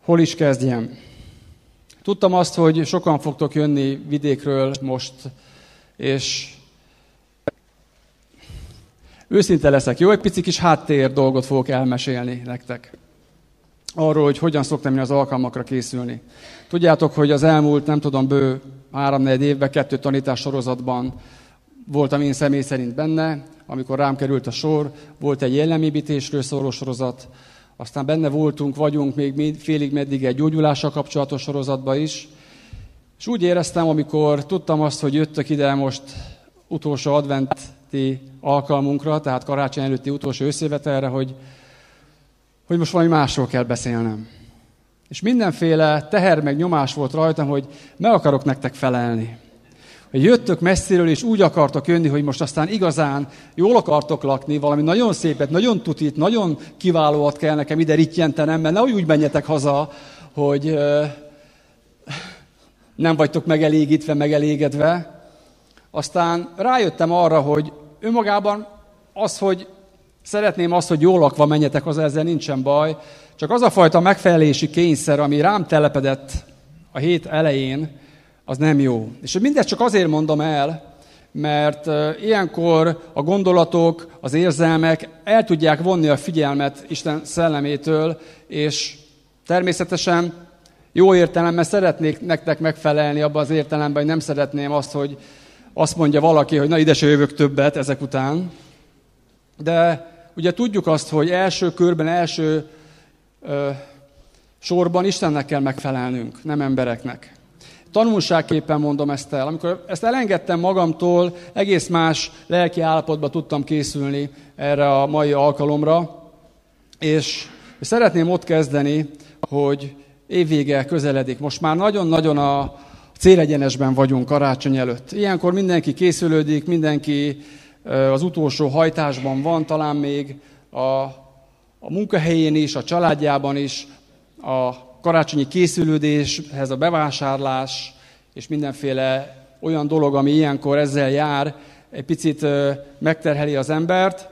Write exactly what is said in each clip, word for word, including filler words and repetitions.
Hol is kezdjem? Tudtam azt, hogy sokan fogtok jönni vidékről most, és őszinte leszek. Jó, egy pici kis háttér dolgot fogok elmesélni nektek. Arról, hogy hogyan szoktam én az alkalmakra készülni. Tudjátok, hogy az elmúlt, nem tudom, bő három-négy évben kettő tanítás sorozatban voltam én személy szerint benne, amikor rám került a sor, volt egy jellemépítésről szóló sorozat, aztán benne voltunk, vagyunk még félig meddig egy gyógyulással kapcsolatos sorozatban is, és úgy éreztem, amikor tudtam azt, hogy jöttök ide most utolsó adventi alkalmunkra, tehát karácsony előtti utolsó összejövetelre, hogy, hogy most valami másról kell beszélnem. És mindenféle teher meg nyomás volt rajtam, hogy meg akarok nektek felelni. Hogy jöttök messziről, és úgy akartok jönni, hogy most aztán igazán jól akartok lakni, valami nagyon szépet, nagyon tutit, nagyon kiválóat kell nekem ide rittyentenem, mert nehogy úgy menjetek haza, hogy euh, nem vagytok megelégítve, megelégedve. Aztán rájöttem arra, hogy önmagában az, hogy szeretném azt, hogy jól lakva menjetek haza, ezzel nincsen baj, csak az a fajta megfelelési kényszer, ami rám telepedett a hét elején, az nem jó. És mindezt csak azért mondom el, mert ilyenkor a gondolatok, az érzelmek el tudják vonni a figyelmet Isten szellemétől, és természetesen jó értelemben szeretnék nektek megfelelni abban az értelemben, hogy nem szeretném azt, hogy azt mondja valaki, hogy na ide se jövök többet ezek után. De ugye tudjuk azt, hogy első körben, első ö, sorban Istennek kell megfelelnünk, nem embereknek. Tanulságképpen mondom ezt el. Amikor ezt elengedtem magamtól, egész más lelki állapotba tudtam készülni erre a mai alkalomra, és szeretném ott kezdeni, hogy évvége közeledik. Most már nagyon-nagyon a célegyenesben vagyunk karácsony előtt. Ilyenkor mindenki készülődik, mindenki az utolsó hajtásban van, talán még a, a munkahelyén is, a családjában is, a karácsonyi készülődéshez a bevásárlás, és mindenféle olyan dolog, ami ilyenkor ezzel jár, egy picit megterheli az embert,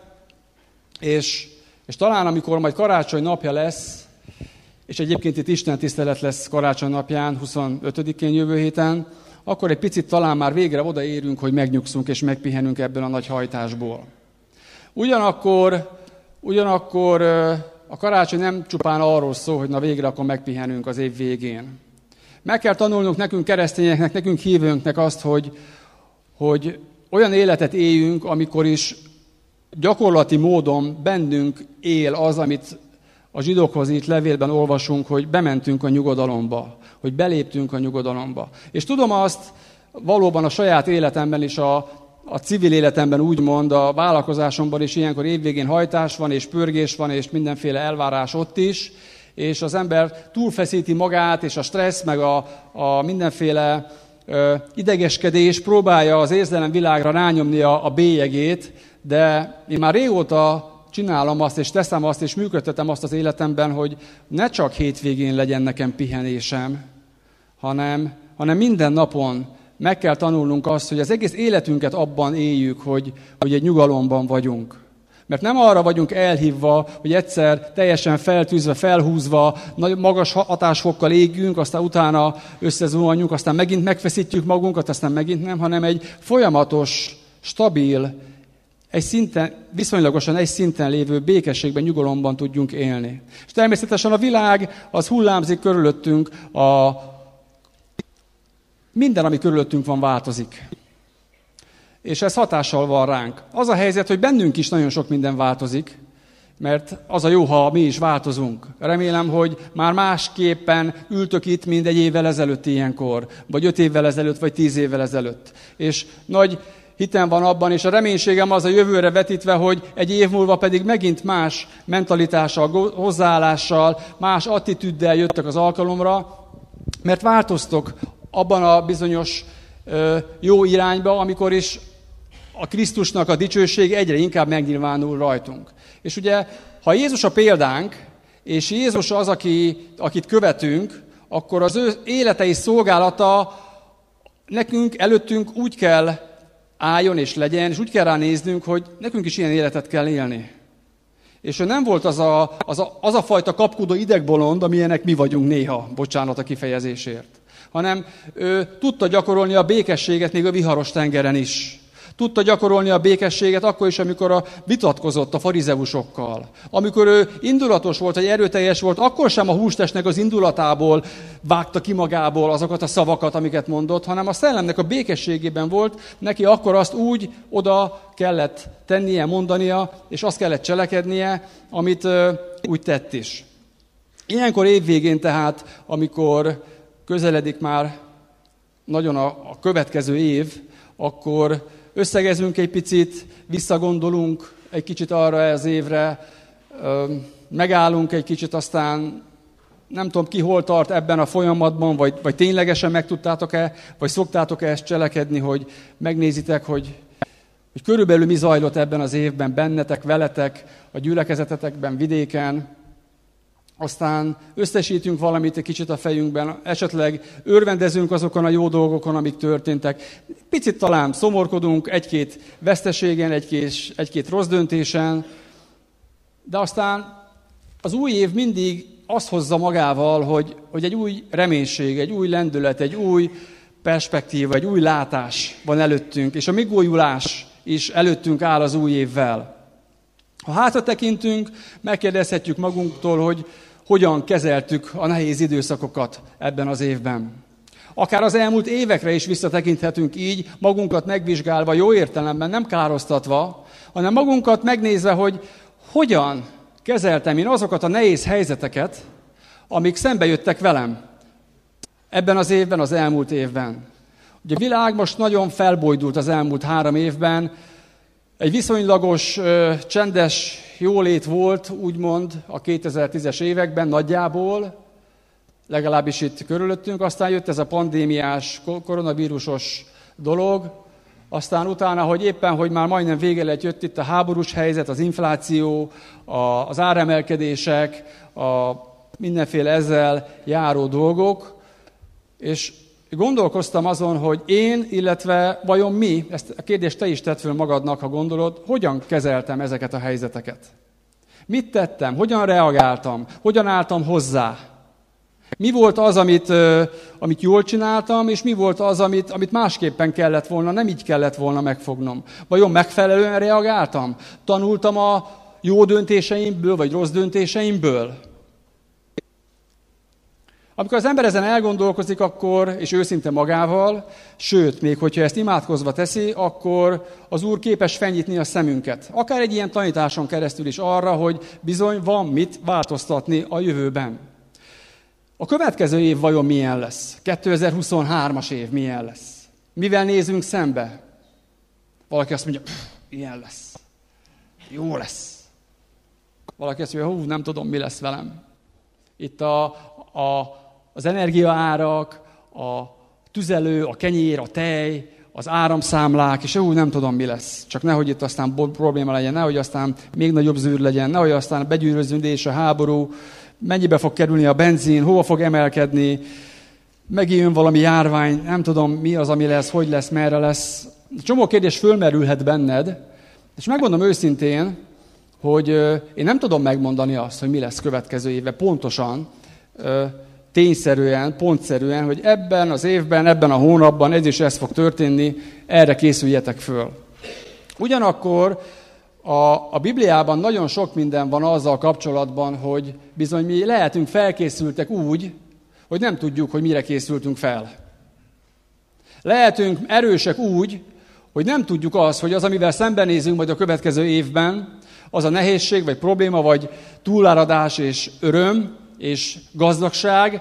és, és talán amikor majd karácsony napja lesz, és egyébként itt Isten tisztelet lesz karácsony napján, huszonötödikén jövő héten, akkor egy picit talán már végre odaérünk, hogy megnyugszunk és megpihenünk ebből a nagy hajtásból. Ugyanakkor, ugyanakkor a karácsony nem csupán arról szól, hogy na végre akkor megpihenünk az év végén. Meg kell tanulnunk nekünk keresztényeknek, nekünk hívőnknek azt, hogy, hogy olyan életet éljünk, amikor is gyakorlati módon bennünk él az, amit a zsidókhoz írt levélben olvasunk, hogy bementünk a nyugodalomba, hogy beléptünk a nyugodalomba. És tudom azt, valóban a saját életemben is, a, a civil életemben úgymond, a vállalkozásomban is ilyenkor évvégén hajtás van, és pörgés van, és mindenféle elvárás ott is, és az ember túlfeszíti magát, és a stressz, meg a, a mindenféle ö, idegeskedés próbálja az érzelemvilágra rányomni a, a bélyegét, de én már régóta csinálom azt, és teszem azt, és működtetem azt az életemben, hogy ne csak hétvégén legyen nekem pihenésem, hanem, hanem minden napon meg kell tanulnunk azt, hogy az egész életünket abban éljük, hogy, hogy egy nyugalomban vagyunk. Mert nem arra vagyunk elhívva, hogy egyszer teljesen feltűzve, felhúzva, nagy, magas hatásfokkal égjünk, aztán utána összezuhanjunk, aztán megint megfeszítjük magunkat, aztán megint nem, hanem egy folyamatos, stabil, egy szinten, viszonylagosan egy szinten lévő békességben, nyugalomban tudjunk élni. És természetesen a világ az hullámzik körülöttünk, a... minden, ami körülöttünk van, változik. És ez hatással van ránk. Az a helyzet, hogy bennünk is nagyon sok minden változik, mert az a jó, ha mi is változunk. Remélem, hogy már másképpen ültök itt, mint egy évvel ezelőtt ilyenkor, vagy öt évvel ezelőtt, vagy tíz évvel ezelőtt. És nagy hitem van abban, és a reménységem az a jövőre vetítve, hogy egy év múlva pedig megint más mentalitással, hozzáállással, más attitűddel jöttek az alkalomra, mert változtok abban a bizonyos ö, jó irányba, amikor is a Krisztusnak a dicsőség egyre inkább megnyilvánul rajtunk. És ugye, ha Jézus a példánk, és Jézus az, aki, akit követünk, akkor az ő élete és szolgálata nekünk, előttünk úgy kell álljon és legyen, és úgy kell ránéznünk, hogy nekünk is ilyen életet kell élni. És ő nem volt az a, az, a, az a fajta kapkodó idegbolond, amilyenek mi vagyunk néha, bocsánat a kifejezésért. Hanem ő tudta gyakorolni a békességet még a viharos tengeren is. Tudta gyakorolni a békességet akkor is, amikor a vitatkozott a farizeusokkal. Amikor ő indulatos volt, vagy erőteljes volt, akkor sem a hústestnek az indulatából vágta ki magából azokat a szavakat, amiket mondott, hanem a szellemnek a békességében volt, neki akkor azt úgy oda kellett tennie, mondania, és azt kellett cselekednie, amit ö, úgy tett is. Ilyenkor évvégén tehát, amikor közeledik már nagyon a, a következő év, akkor összegezünk egy picit, visszagondolunk egy kicsit arra az évre, megállunk egy kicsit, aztán nem tudom ki hol tart ebben a folyamatban, vagy, vagy ténylegesen megtudtátok-e, vagy szoktátok-e ezt cselekedni, hogy megnézitek, hogy, hogy körülbelül mi zajlott ebben az évben bennetek, veletek, a gyülekezetetekben, vidéken. Aztán összesítünk valamit egy kicsit a fejünkben, esetleg örvendezünk azokon a jó dolgokon, amik történtek. Picit talán szomorkodunk egy-két veszteségen, egy-két, egy-két rossz döntésen, de aztán az új év mindig azt hozza magával, hogy, hogy egy új reménység, egy új lendület, egy új perspektíva, egy új látás van előttünk, és a megújulás is előttünk áll az új évvel. Ha hátra tekintünk, megkérdezhetjük magunktól, hogy hogyan kezeltük a nehéz időszakokat ebben az évben. Akár az elmúlt évekre is visszatekinthetünk így, magunkat megvizsgálva, jó értelemben, nem károsztatva, hanem magunkat megnézve, hogy hogyan kezeltem én azokat a nehéz helyzeteket, amik szembe jöttek velem ebben az évben, az elmúlt évben. Ugye a világ most nagyon felbojdult az elmúlt három évben, egy viszonylagos, csendes jólét volt, úgymond, a kétezer-tízes években nagyjából, legalábbis itt körülöttünk, aztán jött ez a pandémiás, koronavírusos dolog, aztán utána, hogy éppen, hogy már majdnem vége lett, jött itt a háborús helyzet, az infláció, az áremelkedések, a mindenféle ezzel járó dolgok, és gondolkoztam azon, hogy én, illetve vajon mi, ezt a kérdést te is tedd föl magadnak, ha gondolod, hogyan kezeltem ezeket a helyzeteket. Mit tettem, hogyan reagáltam, hogyan álltam hozzá. Mi volt az, amit, amit jól csináltam, és mi volt az, amit, amit másképpen kellett volna, nem így kellett volna megfognom. Vajon megfelelően reagáltam? Tanultam a jó döntéseimből, vagy rossz döntéseimből? Amikor az ember ezen elgondolkozik, akkor, és őszinte magával, sőt, még hogyha ezt imádkozva teszi, akkor az Úr képes felnyitni a szemünket. Akár egy ilyen tanításon keresztül is arra, hogy bizony van mit változtatni a jövőben. A következő év vajon milyen lesz? kétezer-huszonhármas év milyen lesz? Mivel nézünk szembe? Valaki azt mondja, ilyen lesz. Jó lesz. Valaki azt mondja, hú, nem tudom, mi lesz velem. Itt a, a, az energiaárak, a tüzelő, a kenyér, a tej, az áramszámlák, és hú, nem tudom, mi lesz. Csak nehogy itt aztán probléma legyen, nehogy aztán még nagyobb zűr legyen, nehogy aztán begyűröződés, a háború, mennyibe fog kerülni a benzin, hova fog emelkedni, megint jön valami járvány, nem tudom, mi az, ami lesz, hogy lesz, merre lesz. Csomó kérdés fölmerülhet benned, és megmondom őszintén, hogy én nem tudom megmondani azt, hogy mi lesz következő évben pontosan, tényszerűen, pontszerűen, hogy ebben az évben, ebben a hónapban ez is ez fog történni, erre készüljetek föl. Ugyanakkor a, a Bibliában nagyon sok minden van azzal kapcsolatban, hogy bizony mi lehetünk felkészültek úgy, hogy nem tudjuk, hogy mire készültünk fel. Lehetünk erősek úgy, hogy nem tudjuk azt, hogy az, amivel szembenézünk majd a következő évben, az a nehézség, vagy probléma, vagy túláradás és öröm, és gazdagság,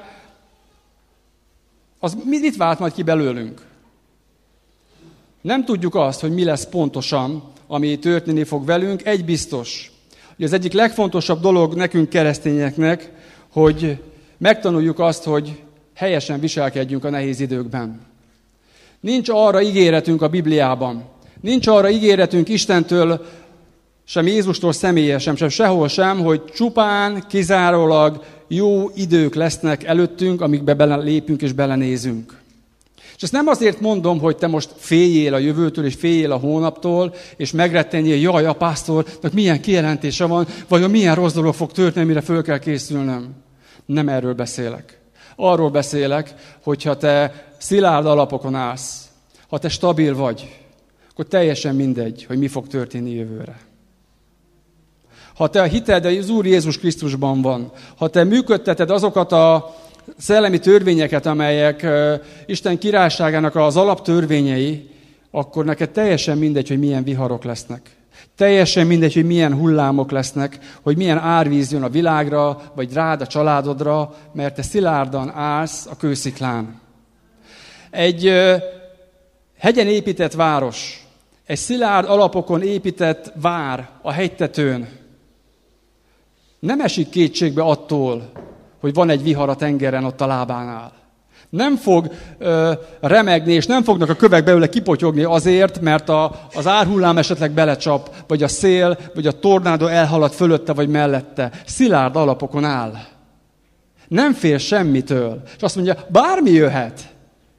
az mit vált majd ki belőlünk? Nem tudjuk azt, hogy mi lesz pontosan, ami történni fog velünk. Egy biztos, hogy az egyik legfontosabb dolog nekünk keresztényeknek, hogy megtanuljuk azt, hogy helyesen viselkedjünk a nehéz időkben. Nincs arra ígéretünk a Bibliában. Nincs arra ígéretünk Istentől, sem Jézustól személyesen, sem sehol sem, hogy csupán, kizárólag jó idők lesznek előttünk, amikbe belelépünk és belenézünk. És ezt nem azért mondom, hogy te most féljél a jövőtől, és féljél a hónaptól, és megrettenjél, jaj, a pásztornak milyen kijelentése van, vajon milyen rossz dolog fog történni, mire föl kell készülnöm. Nem erről beszélek. Arról beszélek, hogyha te szilárd alapokon állsz, ha te stabil vagy, akkor teljesen mindegy, hogy mi fog történni jövőre. Ha te a hited az Úr Jézus Krisztusban van, ha te működteted azokat a szellemi törvényeket, amelyek uh, Isten királyságának az alaptörvényei, akkor neked teljesen mindegy, hogy milyen viharok lesznek. Teljesen mindegy, hogy milyen hullámok lesznek, hogy milyen árvíz jön a világra, vagy rád, a családodra, mert te szilárdan állsz a kősziklán. Egy uh, hegyen épített város, egy szilárd alapokon épített vár a hegytetőn nem esik kétségbe attól, hogy van egy vihar a tengeren ott a lábánál. Nem fog ö, remegni, és nem fognak a kövek belőle kipotyogni azért, mert a, az árhullám esetleg belecsap, vagy a szél, vagy a tornádó elhalad fölötte, vagy mellette. Szilárd alapokon áll. Nem fél semmitől. És azt mondja, bármi jöhet.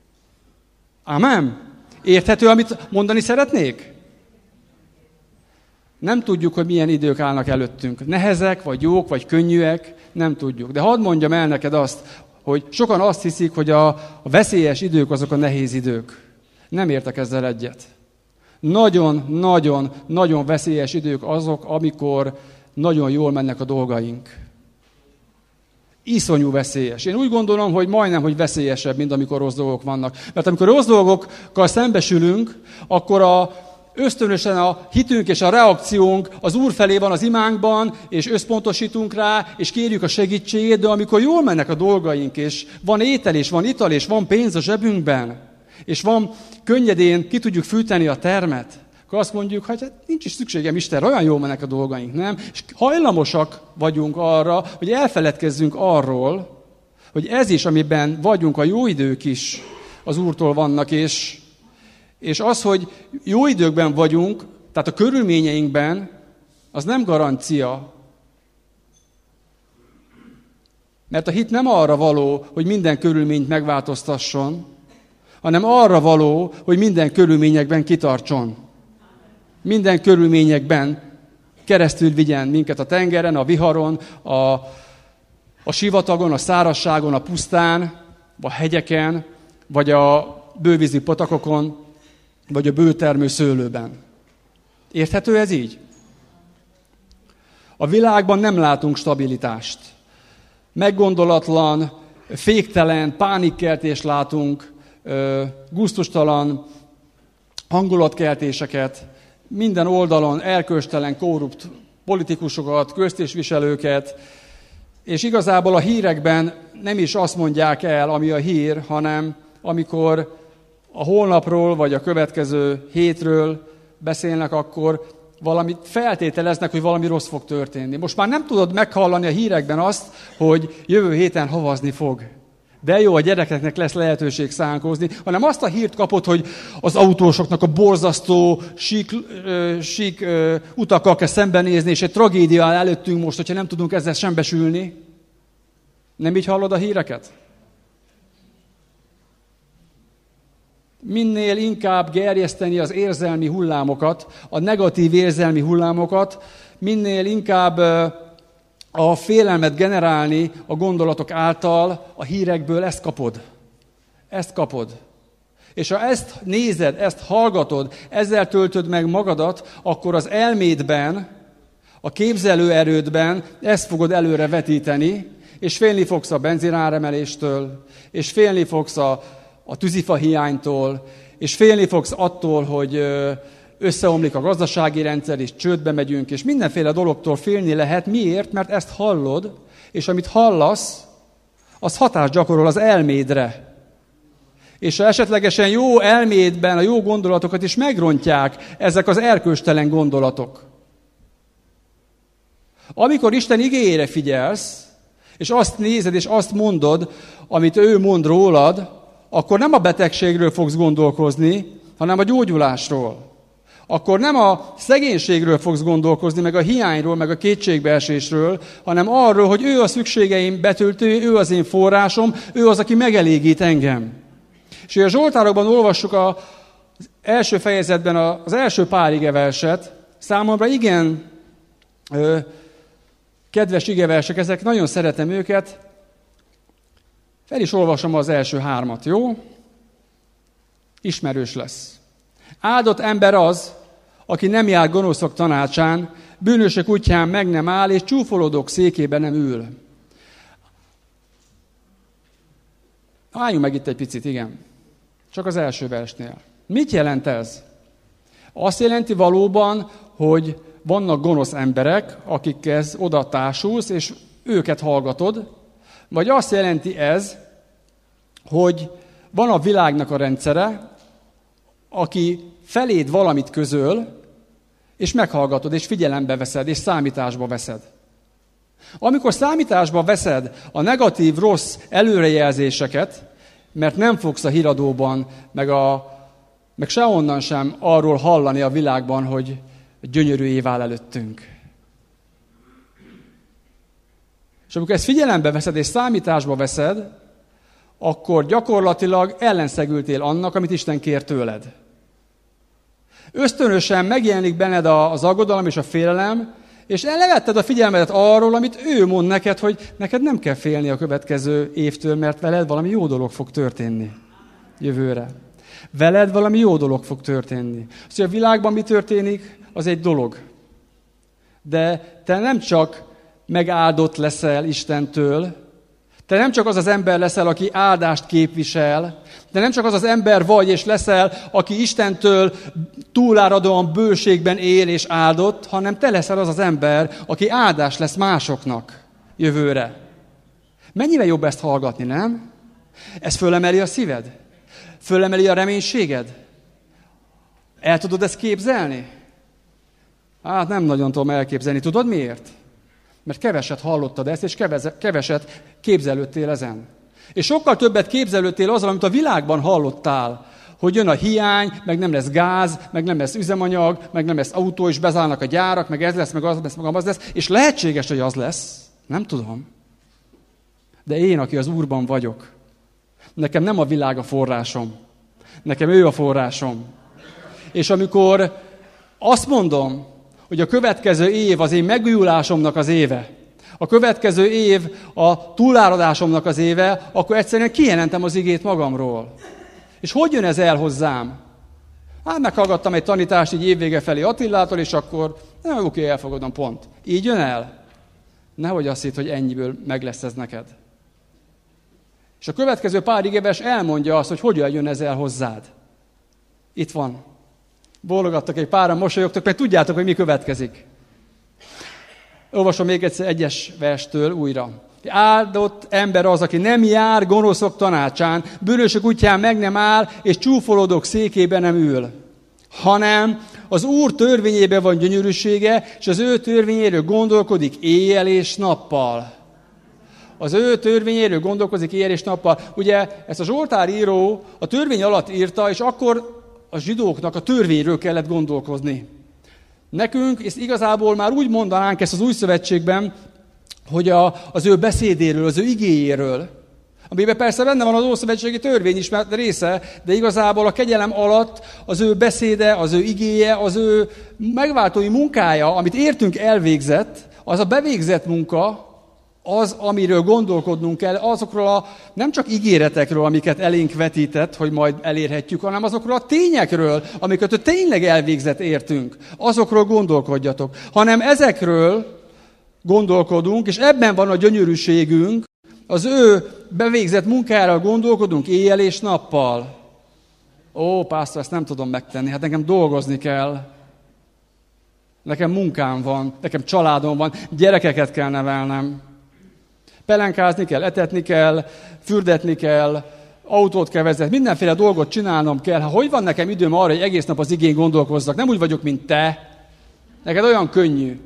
Amen. Érthető, amit mondani szeretnék? Nem tudjuk, hogy milyen idők állnak előttünk. Nehezek, vagy jók, vagy könnyűek, nem tudjuk. De hadd mondjam el neked azt, hogy sokan azt hiszik, hogy a, a veszélyes idők azok a nehéz idők. Nem értek ezzel egyet. Nagyon, nagyon, nagyon veszélyes idők azok, amikor nagyon jól mennek a dolgaink. Iszonyú veszélyes. Én úgy gondolom, hogy majdnem, hogy veszélyesebb, mint amikor rossz dolgok vannak. Mert amikor rossz dolgokkal szembesülünk, akkor a ösztönösen a hitünk és a reakciónk az Úr felé van az imánkban, és összpontosítunk rá, és kérjük a segítségét, de amikor jól mennek a dolgaink, és van étel, és van ital, és van pénz a zsebünkben, és van könnyedén, ki tudjuk fűteni a termet, akkor azt mondjuk, hogy hát nincs is szükségem Istenre, olyan jól mennek a dolgaink, nem? És hajlamosak vagyunk arra, hogy elfeledkezzünk arról, hogy ez is, amiben vagyunk, a jó idők is az Úrtól vannak, és És az, hogy jó időkben vagyunk, tehát a körülményeinkben, az nem garancia. Mert a hit nem arra való, hogy minden körülményt megváltoztasson, hanem arra való, hogy minden körülményekben kitartson. Minden körülményekben keresztül vigyen minket a tengeren, a viharon, a, a sivatagon, a szárazságon, a pusztán, a hegyeken, vagy a bővízi patakokon, vagy a bőtermő szőlőben. Érthető ez így? A világban nem látunk stabilitást. Meggondolatlan, féktelen, pánikkeltést látunk, gusztustalan hangulatkeltéseket, minden oldalon erkölcstelen, korrupt politikusokat, köztisztviselőket, és igazából a hírekben nem is azt mondják el, ami a hír, hanem amikor a holnapról, vagy a következő hétről beszélnek, akkor valamit feltételeznek, hogy valami rossz fog történni. Most már nem tudod meghallani a hírekben azt, hogy jövő héten havazni fog. De jó, a gyerekeknek lesz lehetőség szánkozni, hanem azt a hírt kapod, hogy az autósoknak a borzasztó sík, ö, sík ö, utakkal kell szembenézni, és egy tragédia áll előttünk most, hogyha nem tudunk ezzel szembesülni. Nem így hallod a híreket? Minél inkább gerjeszteni az érzelmi hullámokat, a negatív érzelmi hullámokat, minél inkább a félelmet generálni a gondolatok által, a hírekből ezt kapod. Ezt kapod. És ha ezt nézed, ezt hallgatod, ezzel töltöd meg magadat, akkor az elmédben, a képzelőerődben ezt fogod előre vetíteni, és félni fogsz a benzináremeléstől, és félni fogsz a a tűzifa hiánytól, és félni fogsz attól, hogy összeomlik a gazdasági rendszer, és csődbe megyünk, és mindenféle dologtól félni lehet. Miért? Mert ezt hallod, és amit hallasz, az hatást gyakorol az elmédre. És ha esetlegesen jó elmédben a jó gondolatokat is megrontják ezek az erkölcstelen gondolatok. Amikor Isten igéjére figyelsz, és azt nézed, és azt mondod, amit ő mond rólad, akkor nem a betegségről fogsz gondolkozni, hanem a gyógyulásról. Akkor nem a szegénységről fogsz gondolkozni, meg a hiányról, meg a kétségbeesésről, hanem arról, hogy ő a szükségeim betöltője, ő az én forrásom, ő az, aki megelégít engem. És a Zsoltárokban olvassuk az első fejezetben az első pár igeverset. Számomra igen ö, kedves igeversek, ezek nagyon szeretem őket. Fel is olvasom az első hármat, jó? Ismerős lesz. Áldott ember az, aki nem jár gonoszok tanácsán, bűnösök útján meg nem áll, és csúfolódók székében nem ül. Álljunk meg itt egy picit, igen. Csak az első versnél. Mit jelent ez? Azt jelenti valóban, hogy vannak gonosz emberek, akikhez oda társulsz, és őket hallgatod, vagy azt jelenti ez, hogy van a világnak a rendszere, aki feléd valamit közöl, és meghallgatod, és figyelembe veszed, és számításba veszed. Amikor számításba veszed a negatív, rossz előrejelzéseket, mert nem fogsz a híradóban, meg, a, meg sehonnan sem arról hallani a világban, hogy gyönyörű év áll előttünk. És amikor ezt figyelembe veszed, és számításba veszed, akkor gyakorlatilag ellenszegültél annak, amit Isten kér tőled. Ösztönösen megjelenik benned az aggodalom és a félelem, és ellevetted a figyelmedet arról, amit ő mond neked, hogy neked nem kell félni a következő évtől, mert veled valami jó dolog fog történni jövőre. Veled valami jó dolog fog történni. Az, hogy a világban mi történik, az egy dolog. De te nem csak megáldott leszel Istentől, te nem csak az az ember leszel, aki áldást képvisel, de nem csak az az ember vagy és leszel, aki Istentől túláradóan bőségben él és áldott, hanem te leszel az az ember, aki áldás lesz másoknak jövőre. Mennyivel jobb ezt hallgatni, nem? Ez fölemeli a szíved? Fölemeli a reménységed? El tudod ezt képzelni? Hát nem nagyon tudom elképzelni. Tudod miért? Mert keveset hallottad ezt, és keveset képzelődtél ezen. És sokkal többet képzelődtél azzal, amit a világban hallottál, hogy jön a hiány, meg nem lesz gáz, meg nem lesz üzemanyag, meg nem lesz autó, és bezárnak a gyárak, meg ez lesz, meg az lesz, meg az lesz, és lehetséges, hogy az lesz. Nem tudom. De én, aki az Úrban vagyok, nekem nem a világ a forrásom. Nekem ő a forrásom. És amikor azt mondom, hogy a következő év az én megújulásomnak az éve, a következő év a túláradásomnak az éve, akkor egyszerűen kijelentem az igét magamról. És hogy jön ez el hozzám? Hát meghallgattam egy tanítást így évvége felé Attilától, és akkor, na, oké, elfogadom, pont. Így jön el? Nehogy azt hidd, hogy ennyiből meg lesz ez neked. És a következő pár igéves elmondja azt, hogy hogyan jön ez el hozzád. Itt van. Bólogattak egy páran, mosolyogtak, mert tudjátok, hogy mi következik. Olvasom még egyszer egyes verstől újra. Áldott ember az, aki nem jár gonoszok tanácsán, bűnösök útján meg nem áll, és csúfolódók székében nem ül. Hanem az Úr törvényében van gyönyörűsége, és az ő törvényéről gondolkodik éjjel és nappal. Az ő törvényéről gondolkozik éjjel és nappal. Ugye ezt a Zsoltár író a törvény alatt írta, és akkor a zsidóknak a törvényről kellett gondolkozni. Nekünk, és igazából már úgy mondanánk ezt az új szövetségben, hogy a, az ő beszédéről, az ő igéjéről, amiben persze benne van az ószövetségi törvény is része, de igazából a kegyelem alatt az ő beszéde, az ő igéje, az ő megváltói munkája, amit értünk elvégzett, az a bevégzett munka, az, amiről gondolkodnunk kell, azokról a nem csak ígéretekről, amiket elénk vetített, hogy majd elérhetjük, hanem azokról a tényekről, amiket ő tényleg elvégzett értünk. Azokról gondolkodjatok. Hanem ezekről gondolkodunk, és ebben van a gyönyörűségünk, az ő bevégzett munkára gondolkodunk éjjel és nappal. Ó, pásztor, ezt nem tudom megtenni, hát nekem dolgozni kell. Nekem munkám van, nekem családom van, gyerekeket kell nevelnem. Pelenkázni kell, etetni kell, fürdetni kell, autót kell vezetni, mindenféle dolgot csinálnom kell. Ha hogy van nekem időm arra, hogy egész nap az igén gondolkozzak? Nem úgy vagyok, mint te. Neked olyan könnyű.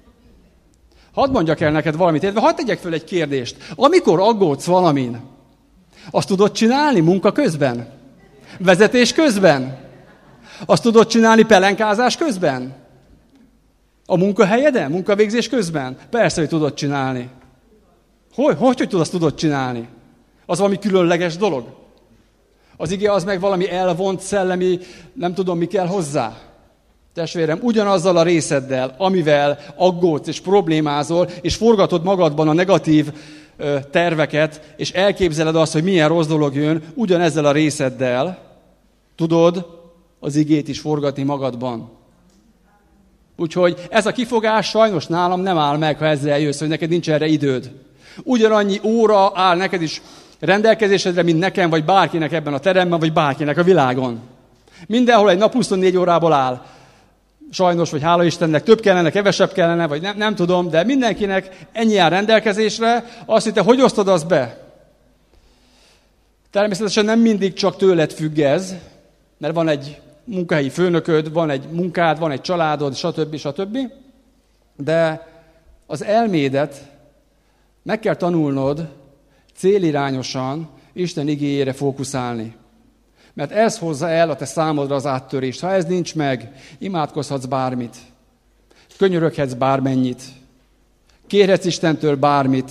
Hadd mondjak el neked valamit, illetve hadd tegyek föl egy kérdést. Amikor aggódsz valamin, azt tudod csinálni munka közben? Vezetés közben? Azt tudod csinálni pelenkázás közben? A munkahelyeden? Munkavégzés közben? Persze, hogy tudod csinálni. Hogy, hogy, hogy tudod, azt tudod csinálni? Az valami különleges dolog? Az ige az meg valami elvont, szellemi, nem tudom, mi kell hozzá. Testvérem, ugyanazzal a részeddel, amivel aggódsz és problémázol, és forgatod magadban a negatív ö, terveket, és elképzeled azt, hogy milyen rossz dolog jön, ugyanezzel a részeddel tudod az igét is forgatni magadban. Úgyhogy ez a kifogás sajnos nálam nem áll meg, ha ezzel jössz, hogy neked nincs erre időd. Ugyanannyi óra áll neked is rendelkezésedre, mint nekem, vagy bárkinek ebben a teremben, vagy bárkinek a világon. Mindenhol egy nap huszonnégy órából áll. Sajnos, vagy hála Istennek, több kellene, kevesebb kellene, vagy nem, nem tudom, de mindenkinek ennyi áll rendelkezésre. Azt, hogy te hogy osztod azt be? Természetesen nem mindig csak tőled függ ez, mert van egy munkahelyi főnököd, van egy munkád, van egy családod, stb. stb. De az elmédet meg kell tanulnod célirányosan Isten igéjére fókuszálni. Mert ez hozza el a te számodra az áttörést. Ha ez nincs meg, imádkozhatsz bármit. Könyöröghetsz bármennyit. Kérhetsz Istentől bármit.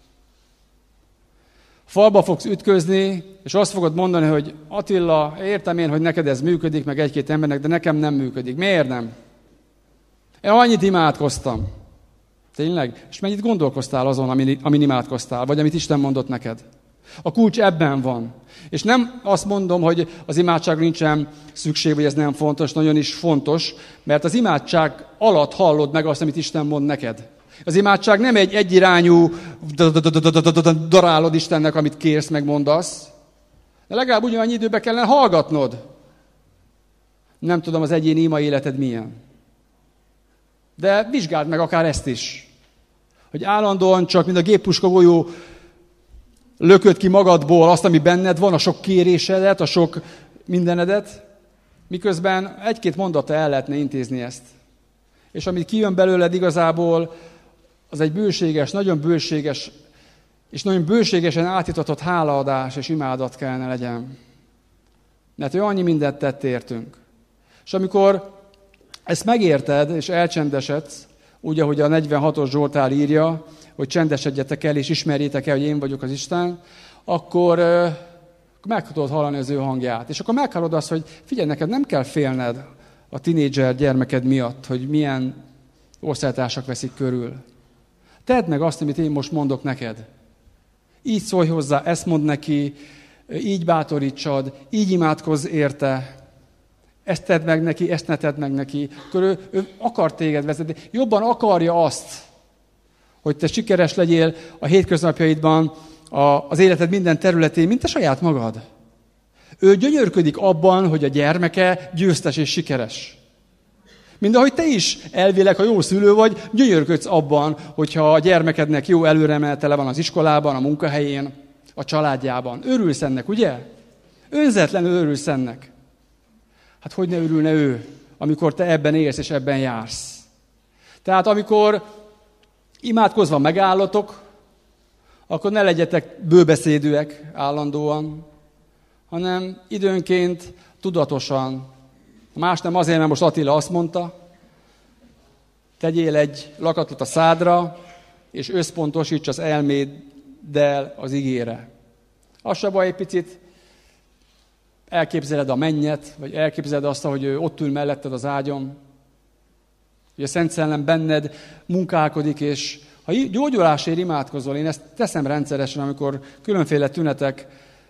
Falba fogsz ütközni, és azt fogod mondani, hogy Attila, értem én, hogy neked ez működik, meg egy-két embernek, de nekem nem működik. Miért nem? Én annyit imádkoztam. Tényleg? És mennyit gondolkoztál azon, amin, amin imádkoztál, vagy amit Isten mondott neked? A kulcs ebben van. És nem azt mondom, hogy az imádságra nincsen szükség, vagy ez nem fontos, nagyon is fontos, mert az imádság alatt hallod meg azt, amit Isten mond neked. Az imádság nem egy egyirányú darálod Istennek, amit kérsz, meg mondasz, de legalább ugyanannyi időbe kellene hallgatnod. Nem tudom, az egyéni ima életed milyen. De vizsgáld meg akár ezt is. Hogy állandóan csak, mint a géppuska golyó, lököd ki magadból azt, ami benned van, a sok kérésedet, a sok mindenedet, miközben egy-két mondata el lehetne intézni ezt. És amit kijön belőled igazából, az egy bőséges, nagyon bőséges, és nagyon bőségesen átitatott hálaadás és imádat kellene legyen. Mert ő annyi mindent tett értünk. És amikor ezt megérted, és elcsendesedsz, úgy, ahogy a negyvenhatos Zsoltár írja, hogy csendesedjetek el, és ismerjétek el, hogy én vagyok az Isten, akkor euh, meg tudod hallani az ő hangját. És akkor meghallod azt, hogy figyelj, neked nem kell félned a tinédzser gyermeked miatt, hogy milyen osztálytársak veszik körül. Tedd meg azt, amit én most mondok neked. Így szólj hozzá, ezt mondd neki, így bátorítsad, így imádkozz érte, ezt tedd meg neki, ezt ne tedd meg neki. Akkor ő, ő akar téged vezetni. Jobban akarja azt, hogy te sikeres legyél a hétköznapjaidban, a, az életed minden területén, mint te saját magad. Ő gyönyörködik abban, hogy a gyermeke győztes és sikeres. Mind ahogy te is elvileg, ha jó szülő vagy, gyönyörködsz abban, hogyha a gyermekednek jó előremenetele van az iskolában, a munkahelyén, a családjában. Örülsz ennek, ugye? Önzetlenül örülsz ennek. Hát hogy ne örülne ő, amikor te ebben élsz és ebben jársz? Tehát amikor imádkozva megállatok, akkor ne legyetek bőbeszédűek állandóan, hanem időnként tudatosan. Más nem azért, mert most Attila azt mondta, tegyél egy lakatot a szádra, és összpontosíts az elméddel az igére. Az se baj, egy picit elképzeled a mennyet, vagy elképzeled azt, hogy ő ott ül melletted az ágyon, hogy a Szent Szellem benned munkálkodik, és ha gyógyulásért imádkozol, én ezt teszem rendszeresen, amikor különféle tünetek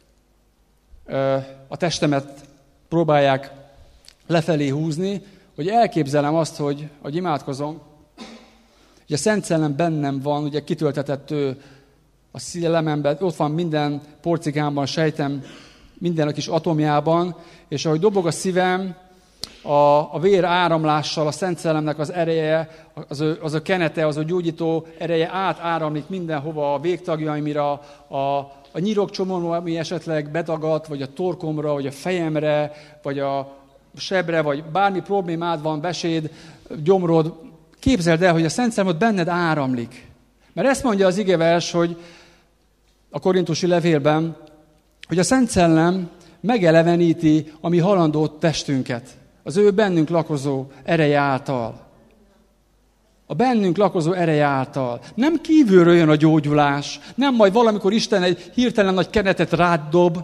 a testemet próbálják lefelé húzni, hogy elképzelem azt, hogy, hogy imádkozom, hogy a Szent Szellem bennem van, ugye kitöltetett ő a szellememben, ott van minden porcikámban, sejtem, minden a kis atomjában, és ahogy dobog a szívem, a, a vér áramlással, a Szent Szellemnek az ereje, az a, az a kenete, az a gyógyító ereje átáramlik mindenhova, a végtagjaimra, a, a nyirokcsomóra, ami esetleg betagadt, vagy a torkomra, vagy a fejemre, vagy a sebre, vagy bármi problémád van, beséd, gyomrod. Képzeld el, hogy a Szent Szellem ott benned áramlik. Mert ezt mondja az igevers, hogy a korintusi levélben, hogy a Szent Szellem megeleveníti a mi halandó testünket. Az ő bennünk lakozó ereje által. A bennünk lakozó ereje által. Nem kívülről jön a gyógyulás, nem majd valamikor Isten egy hirtelen nagy kenetet rád dob,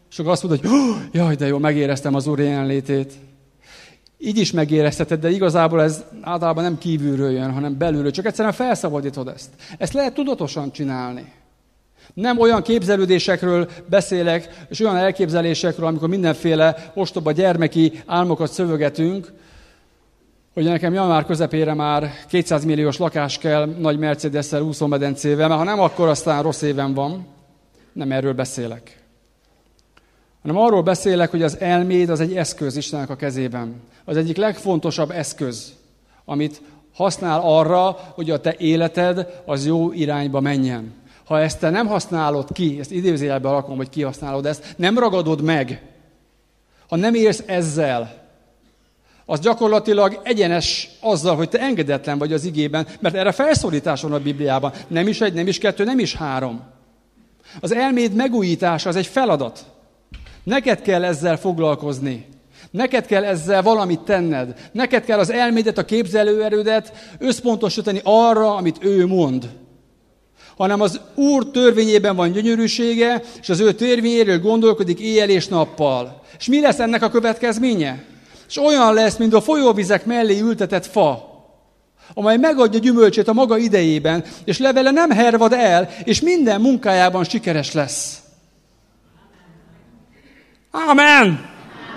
És akkor azt mondod, hogy oh, jaj, de jó, megéreztem az Úr jelenlétét. Így is megérezteted, de igazából ez általában nem kívülről jön, hanem belülről. Csak egyszerűen felszabadítod ezt. Ezt lehet tudatosan csinálni. Nem olyan képzelődésekről beszélek, és olyan elképzelésekről, amikor mindenféle ostoba gyermeki álmokat szövögetünk, hogy nekem január közepére már kétszáz milliós lakás kell, nagy Mercedes-szel, úszómedencével, mert ha nem, akkor aztán rossz éven van. Nem erről beszélek. Hanem arról beszélek, hogy az elméd az egy eszköz Istennek a kezében. Az egyik legfontosabb eszköz, amit használ arra, hogy a te életed az jó irányba menjen. Ha ezt te nem használod ki, ezt idézőjelben rakom, hogy kihasználod ezt, nem ragadod meg, ha nem érsz ezzel, az gyakorlatilag egyenes azzal, hogy te engedetlen vagy az igében, mert erre felszólítás van a Bibliában. Nem is egy, nem is kettő, nem is három. Az elméd megújítása az egy feladat. Neked kell ezzel foglalkozni. Neked kell ezzel valamit tenned. Neked kell az elmédet, a képzelőerődet összpontosítani arra, amit ő mond. Hanem az Úr törvényében van gyönyörűsége, és az ő törvényéről gondolkodik éjjel és nappal. És mi lesz ennek a következménye? És olyan lesz, mint a folyóvizek mellé ültetett fa, amely megadja gyümölcsét a maga idejében, és levele nem hervad el, és minden munkájában sikeres lesz. Amen!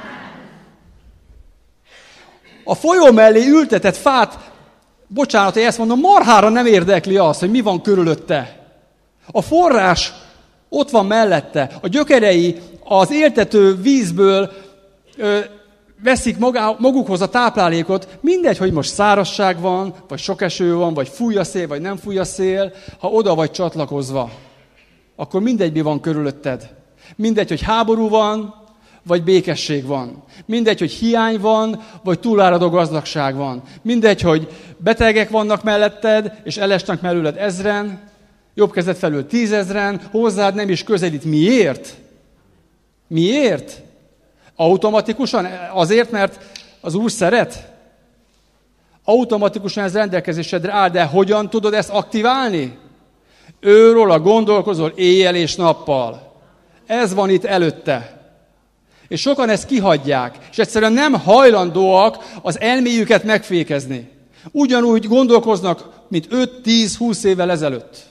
A folyó mellé ültetett fát, bocsánat, hogy ezt mondom, marhára nem érdekli az, hogy mi van körülötte. A forrás ott van mellette, a gyökerei az éltető vízből ö, veszik magá, magukhoz a táplálékot, mindegy, hogy most szárazság van, vagy sok eső van, vagy fúj a szél, vagy nem fúj a szél, ha oda vagy csatlakozva, akkor mindegy, mi van körülötted. Mindegy, hogy háború van, vagy békesség van. Mindegy, hogy hiány van, vagy túláradó gazdagság van. Mindegy, hogy betegek vannak melletted, és elesnek mellőled ezren, jobb kezed felül tízezren, hozzád nem is közelít. Miért? Miért? Automatikusan? Azért, mert az Úr szeret? Automatikusan ez rendelkezésedre áll, de hogyan tudod ezt aktiválni? Őróla gondolkozol éjjel és nappal. Ez van itt előtte. És sokan ezt kihagyják, és egyszerűen nem hajlandóak az elméjüket megfékezni. Ugyanúgy gondolkoznak, mint öt, tíz, húsz évvel ezelőtt.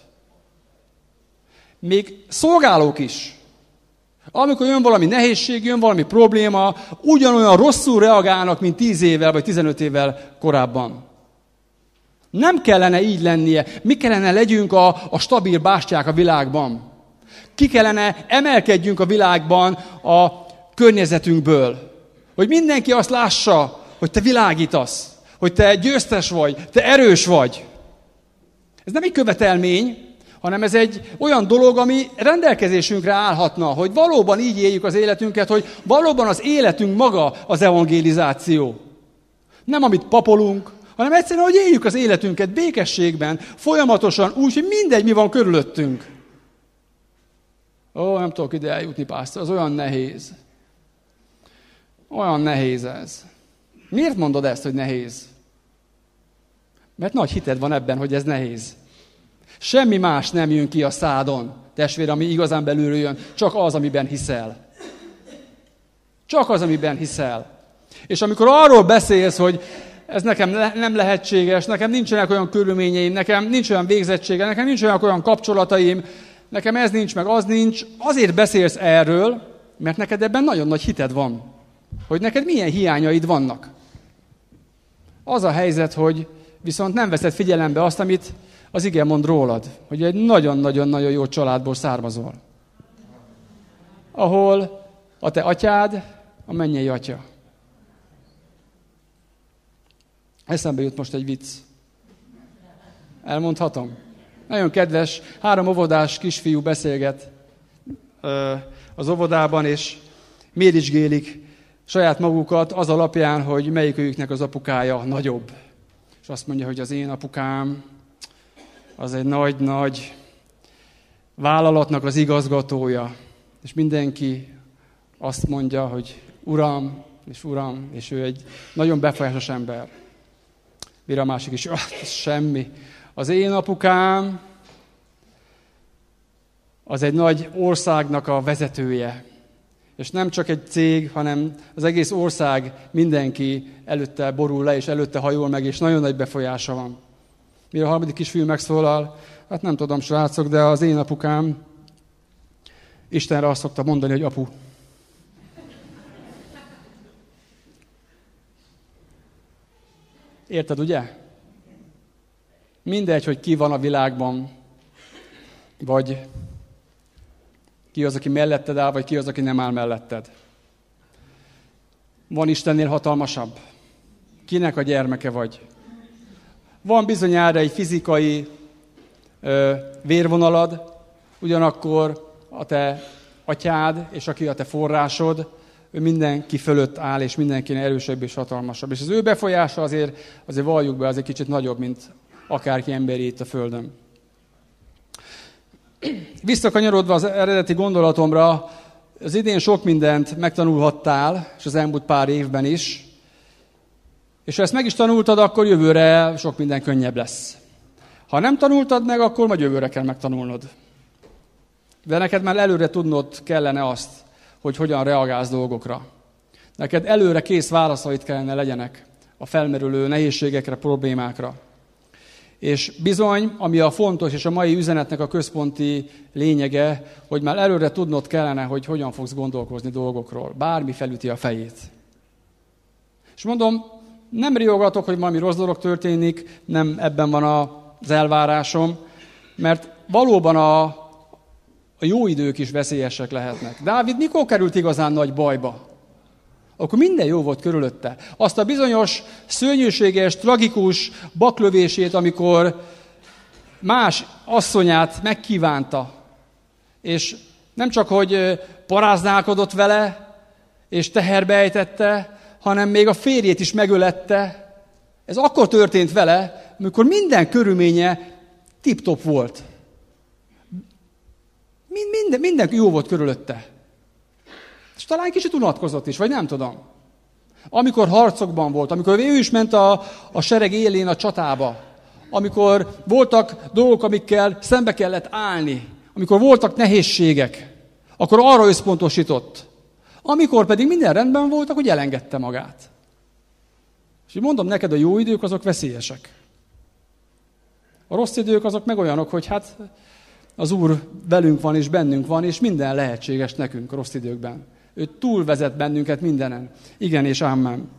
Még szolgálók is. Amikor jön valami nehézség, jön valami probléma, ugyanolyan rosszul reagálnak, mint tíz évvel vagy tizenöt évvel korábban. Nem kellene így lennie. Mi kellene legyünk a, a stabil bástyák a világban? Ki kellene emelkedjünk a világban a környezetünkből. Hogy mindenki azt lássa, hogy te világítasz, hogy te győztes vagy, te erős vagy. Ez nem egy követelmény, hanem ez egy olyan dolog, ami rendelkezésünkre állhatna, hogy valóban így éljük az életünket, hogy valóban az életünk maga az evangelizáció. Nem amit papolunk, hanem egyszerűen, hogy éljük az életünket békességben, folyamatosan úgy, hogy mindegy, mi van körülöttünk. Ó, nem tudok ide eljutni, pásztor, az olyan nehéz. Olyan nehéz ez. Miért mondod ezt, hogy nehéz? Mert nagy hited van ebben, hogy ez nehéz. Semmi más nem jön ki a szádon, testvér, ami igazán belülről jön, csak az, amiben hiszel. Csak az, amiben hiszel. És amikor arról beszélsz, hogy ez nekem nem lehetséges, nekem nincsenek olyan körülményeim, nekem nincs olyan végzettsége, nekem nincs olyan, olyan kapcsolataim, nekem ez nincs, meg az nincs, azért beszélsz erről, mert neked ebben nagyon nagy hited van. Hogy neked milyen hiányaid vannak. Az a helyzet, hogy viszont nem veszed figyelembe azt, amit az ige mond rólad, hogy egy nagyon-nagyon-nagyon jó családból származol. Ahol a te atyád a mennyei atya. Eszembe jut most egy vicc. Elmondhatom? Nagyon kedves, három óvodás kisfiú beszélget az óvodában, és méricsigélik saját magukat az alapján, hogy melyikőjüknek az apukája nagyobb. És azt mondja, hogy az én apukám az egy nagy-nagy vállalatnak az igazgatója. És mindenki azt mondja, hogy uram, és uram, és ő egy nagyon befolyásos ember. Mire a másik is, ah, ez semmi. Az én apukám az egy nagy országnak a vezetője. És nem csak egy cég, hanem az egész ország, mindenki előtte borul le, és előtte hajol meg, és nagyon nagy befolyása van. Mire a harmadik kisfiú megszólal, hát nem tudom, srácok, de az én apukám Istenre azt szokta mondani, hogy apu. Érted, ugye? Mindegy, hogy ki van a világban, vagy ki az, aki melletted áll, vagy ki az, aki nem áll melletted. Van Istennél hatalmasabb? Kinek a gyermeke vagy? Van bizonyára egy fizikai ö, vérvonalad, ugyanakkor a te atyád, és aki a te forrásod, ő mindenki fölött áll, és mindenkinek erősebb és hatalmasabb. És az ő befolyása azért, azért valljuk be, az egy kicsit nagyobb, mint akárki emberi itt a Földön. Visszakanyarodva az eredeti gondolatomra, az idén sok mindent megtanulhattál, és az elmúlt pár évben is, és ha ezt meg is tanultad, akkor jövőre sok minden könnyebb lesz. Ha nem tanultad meg, akkor majd jövőre kell megtanulnod. De neked már előre tudnod kellene azt, hogy hogyan reagálsz dolgokra. Neked előre kész válaszaid kellene legyenek a felmerülő nehézségekre, problémákra. És bizony, ami a fontos, és a mai üzenetnek a központi lényege, hogy már előre tudnod kellene, hogy hogyan fogsz gondolkozni dolgokról. Bármi felüti a fejét. És mondom, nem riogatok, hogy valami rossz dolog történik, nem ebben van az elvárásom, mert valóban a, a jó idők is veszélyesek lehetnek. Dávid mikor került igazán nagy bajba? Akkor minden jó volt körülötte. Azt a bizonyos, szörnyűséges, tragikus baklövését, amikor más asszonyát megkívánta, és nem csak, hogy paráználkodott vele, és teherbe ejtette, hanem még a férjét is megölette. Ez akkor történt vele, amikor minden körülménye tip-top volt. Minden, minden jó volt körülötte. És talán kicsit unatkozott is, vagy nem tudom. Amikor harcokban volt, amikor ő is ment a, a sereg élén a csatába, amikor voltak dolgok, amikkel szembe kellett állni, amikor voltak nehézségek, akkor arra összpontosított. Amikor pedig minden rendben volt, akkor elengedte magát. És így mondom neked, a jó idők azok veszélyesek. A rossz idők azok meg olyanok, hogy hát az Úr velünk van és bennünk van, és minden lehetséges nekünk rossz időkben. Ő túlvezet bennünket mindenen. Igen és amen.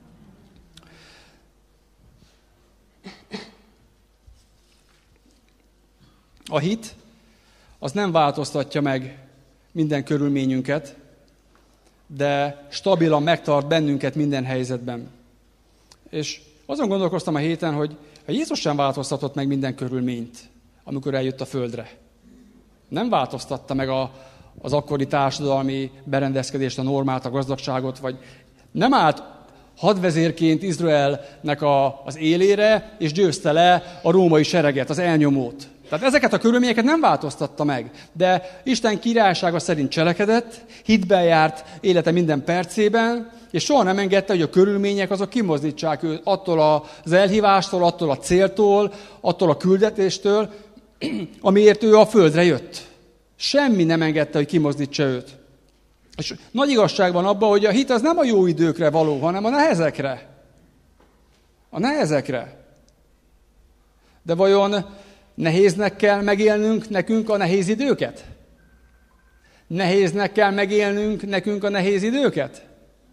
A hit az nem változtatja meg minden körülményünket, de stabilan megtart bennünket minden helyzetben. És azon gondolkoztam a héten, hogy ha Jézus sem változtatott meg minden körülményt, amikor eljött a földre. Nem változtatta meg a, az akkori társadalmi berendezkedést, a normát, a gazdagságot, vagy nem állt hadvezérként Izraelnek a, az élére, és győzte le a római sereget, az elnyomót. Tehát ezeket a körülményeket nem változtatta meg, de Isten királysága szerint cselekedett, hitben járt élete minden percében, és soha nem engedte, hogy a körülmények azok kimozdítsák őt attól az elhívástól, attól a céltól, attól a küldetéstől, amiért ő a földre jött. Semmi nem engedte, hogy kimozdítsa őt. És nagy igazság van abban, hogy a hit az nem a jó időkre való, hanem a nehezekre. A nehezekre. De vajon nehéznek kell megélnünk nekünk a nehéz időket? Nehéznek kell megélnünk nekünk a nehéz időket?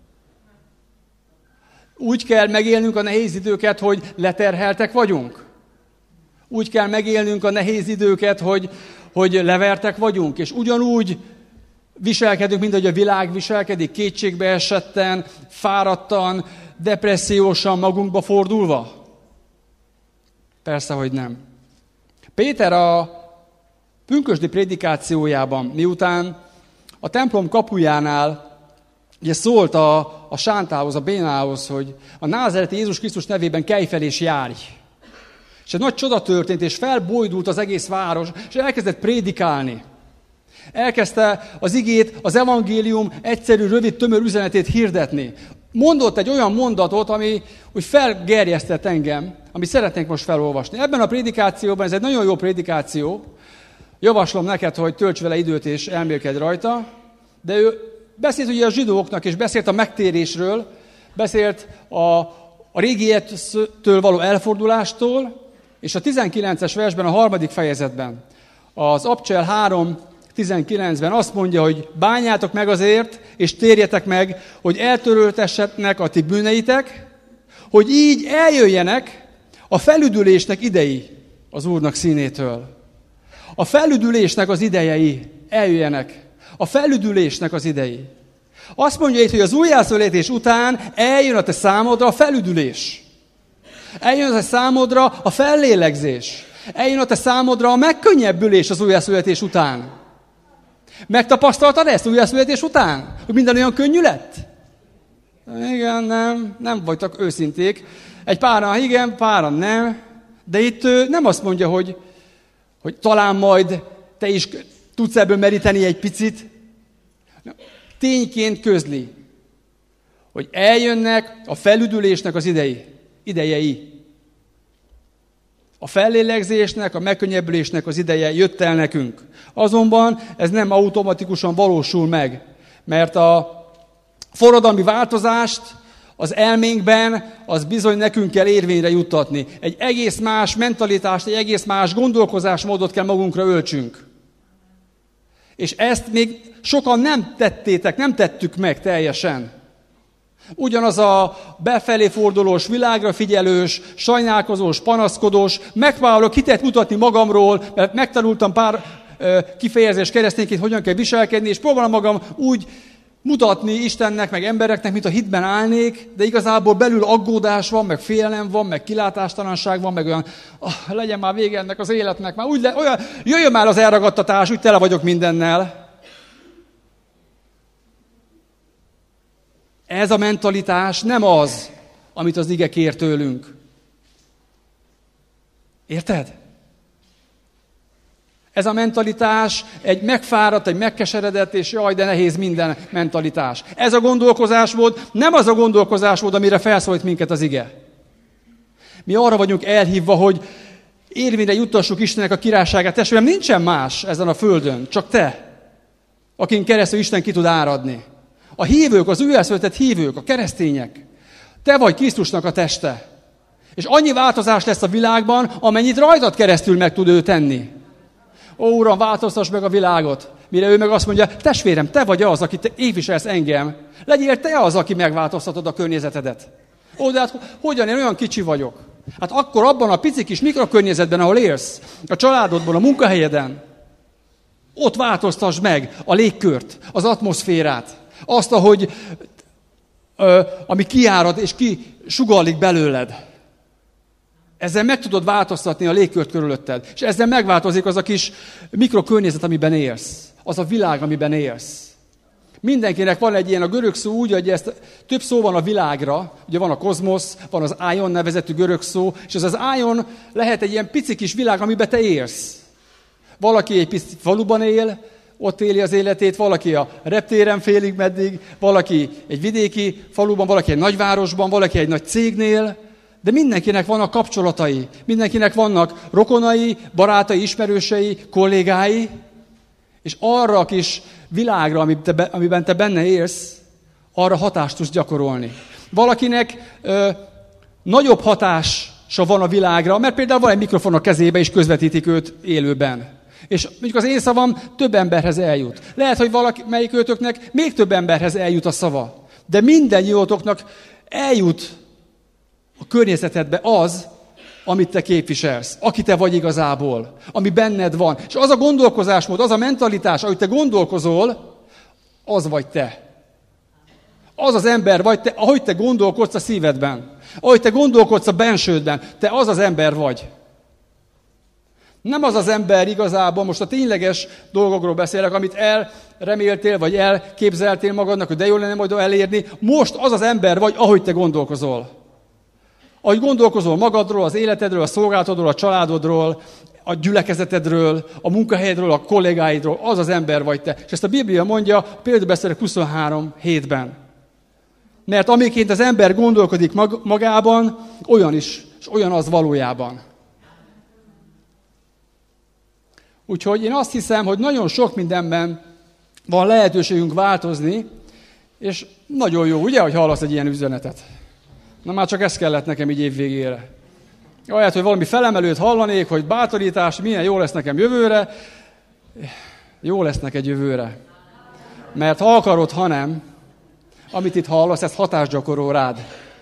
Úgy kell megélnünk a nehéz időket, hogy leterheltek vagyunk? Úgy kell megélnünk a nehéz időket, hogy, hogy levertek vagyunk, és ugyanúgy viselkedünk, mint ahogy a világ viselkedik, kétségbe esetten, fáradtan, depressziósan, magunkba fordulva? Persze, hogy nem. Péter a pünkösdi prédikációjában, miután a templom kapujánál ugye szólt a, a sántához, a bénához, hogy a názáreti Jézus Krisztus nevében kelj fel és járj. És egy nagy csoda történt, és felbojdult az egész város, és elkezdett prédikálni. Elkezdte az igét, az evangélium egyszerű, rövid, tömör üzenetét hirdetni. Mondott egy olyan mondatot, ami úgy felgerjesztett engem, amit szeretnénk most felolvasni. Ebben a prédikációban, ez egy nagyon jó prédikáció, javaslom neked, hogy tölts vele időt és elmélkedj rajta, de ő beszélt ugye a zsidóknak, és beszélt a megtérésről, beszélt a, a régiettől való elfordulástól, és a tizenkilences versben, a harmadik fejezetben, az Abcsel három tizenkilencben azt mondja, hogy bánjátok meg azért, és térjetek meg, hogy eltöröltessenek a ti bűneitek, hogy így eljöjjenek a felüdülésnek idei az Úrnak színétől. A felüdülésnek az idejei eljöjjenek. A felüdülésnek az idei. Azt mondja itt, hogy az újjászületés után eljön a te számodra a felüdülés. Eljön a te számodra a fellélegzés. Eljön a te számodra a megkönnyebbülés az újjászületés után. Megtapasztaltad ezt újjászületés után? Hogy minden olyan könnyű lett? Igen, nem, nem vagytok őszinték. Egy páran igen, páran nem. De itt nem azt mondja, hogy, hogy talán majd te is tudsz ebből meríteni egy picit. Tényként közli, hogy eljönnek a felüdülésnek az idei, idejei. A fellélegzésnek, a megkönnyebbülésnek az ideje jött el nekünk. Azonban ez nem automatikusan valósul meg, mert a forradalmi változást az elménkben az bizony nekünk kell érvényre juttatni. Egy egész más mentalitást, egy egész más gondolkozásmódot kell magunkra öltsünk. És ezt még sokan nem tettétek, nem tettük meg teljesen. Ugyanaz a befelé fordulós, világra figyelős, sajnálkozós, panaszkodós, megpróbálok hitet mutatni magamról, mert megtanultam pár ö, kifejezés keresztényként, hogyan kell viselkedni, és próbálom magam úgy mutatni Istennek, meg embereknek, mint a hitben állnék, de igazából belül aggódás van, meg félelem van, meg kilátástalanság van, meg olyan, oh, legyen már vége ennek az életnek, már úgy le, olyan, jöjjön már az elragadtatás, úgy tele vagyok mindennel. Ez a mentalitás nem az, amit az ige kér tőlünk. Érted? Ez a mentalitás egy megfáradt, egy megkeseredett, és jaj, de nehéz minden mentalitás. Ez a gondolkozásmód nem az a gondolkozásmód, amire felszólít minket az ige. Mi arra vagyunk elhívva, hogy érvényre juttassuk Istennek a királyságát. Testvérem, nincsen más ezen a földön, csak te, akin keresztül Isten ki tud áradni. A hívők, az újjászületett hívők, a keresztények. Te vagy Krisztusnak a teste. És annyi változás lesz a világban, amennyit rajtad keresztül meg tud ő tenni. Ó, Uram, változtass meg a világot. Mire ő meg azt mondja, testvérem, te vagy az, aki te képviselsz engem. Legyél te az, aki megváltoztatod a környezetedet. Ó, de hát hogyan, én olyan kicsi vagyok. Hát akkor abban a pici kis mikrokörnyezetben, ahol élsz, a családodban, a munkahelyeden, ott változtass meg a légkört, az atmoszférát. Azt, ahogy, ö, ami kiárad és ki sugallik belőled. Ezzel meg tudod változtatni a légkört körülötted. És ezzel megváltozik az a kis mikrokörnyezet, amiben élsz. Az a világ, amiben élsz. Mindenkinek van egy ilyen, a görög szó úgy, hogy ezt több szó van a világra. Ugye van a kozmosz, van az ájon nevezetű görög szó, és az az ájon lehet egy ilyen pici kis világ, amiben te élsz. Valaki egy pici faluban él, ott éli az életét, valaki a reptéren félig meddig, valaki egy vidéki faluban, valaki egy nagyvárosban, valaki egy nagy cégnél, de mindenkinek vannak kapcsolatai, mindenkinek vannak rokonai, barátai, ismerősei, kollégái, és arra a kis világra, amiben te benne élsz, arra hatást tudsz gyakorolni. Valakinek ö, nagyobb hatása van a világra, mert például van egy mikrofon a kezébe, és közvetítik őt élőben. És mondjuk az én szavam több emberhez eljut. Lehet, hogy valaki, melyik őtöknek még több emberhez eljut a szava. De minden jótoknak eljut a környezetedbe az, amit te képviselsz, aki te vagy igazából, ami benned van. És az a gondolkozásmód, az a mentalitás, ahogy te gondolkozol, az vagy te. Az az ember vagy te, ahogy te gondolkodsz a szívedben. Ahogy te gondolkodsz a bensődben, te az az ember vagy. Nem az az ember igazából, most a tényleges dolgokról beszélek, amit elreméltél, vagy elképzeltél magadnak, hogy de jó lenne majd elérni. Most az az ember vagy, ahogy te gondolkozol. Ahogy gondolkozol magadról, az életedről, a szolgálatodról, a családodról, a gyülekezetedről, a munkahelyedről, a kollégáidról, az az ember vagy te. És ezt a Biblia mondja Példabeszédek huszonhárom hétben. Mert amiként az ember gondolkodik magában, olyan is, és olyan az valójában. Úgyhogy én azt hiszem, hogy nagyon sok mindenben van lehetőségünk változni, És nagyon jó, ugye, hogy hallasz egy ilyen üzenetet. Na már csak ez kellett nekem így év végére. Olyat, hogy valami felemelőt hallanék, hogy bátorítás, milyen jó lesz nekem jövőre. Jó lesz neked jövőre. Mert ha akarod, ha nem, amit itt hallasz, ez hatást gyakorol rád.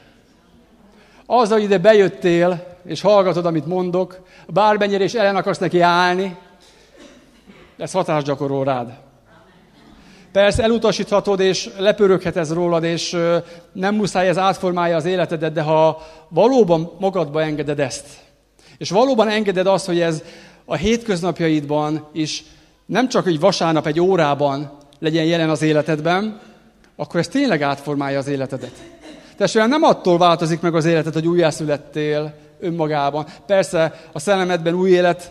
Az, hogy ide bejöttél, és hallgatod, amit mondok, bármennyire is ellen akarsz neki állni, ez hatást gyakorol rád. Persze elutasíthatod, és lepöröghet ez rólad, és nem muszáj ez átformálja az életedet, de ha valóban magadba engeded ezt, és valóban engeded azt, hogy ez a hétköznapjaidban is nem csak egy vasárnap egy órában legyen jelen az életedben, akkor ez tényleg átformálja az életedet. Testvérem, nem attól változik meg az életed, hogy újjászülettél önmagában. Persze a szellemedben új élet,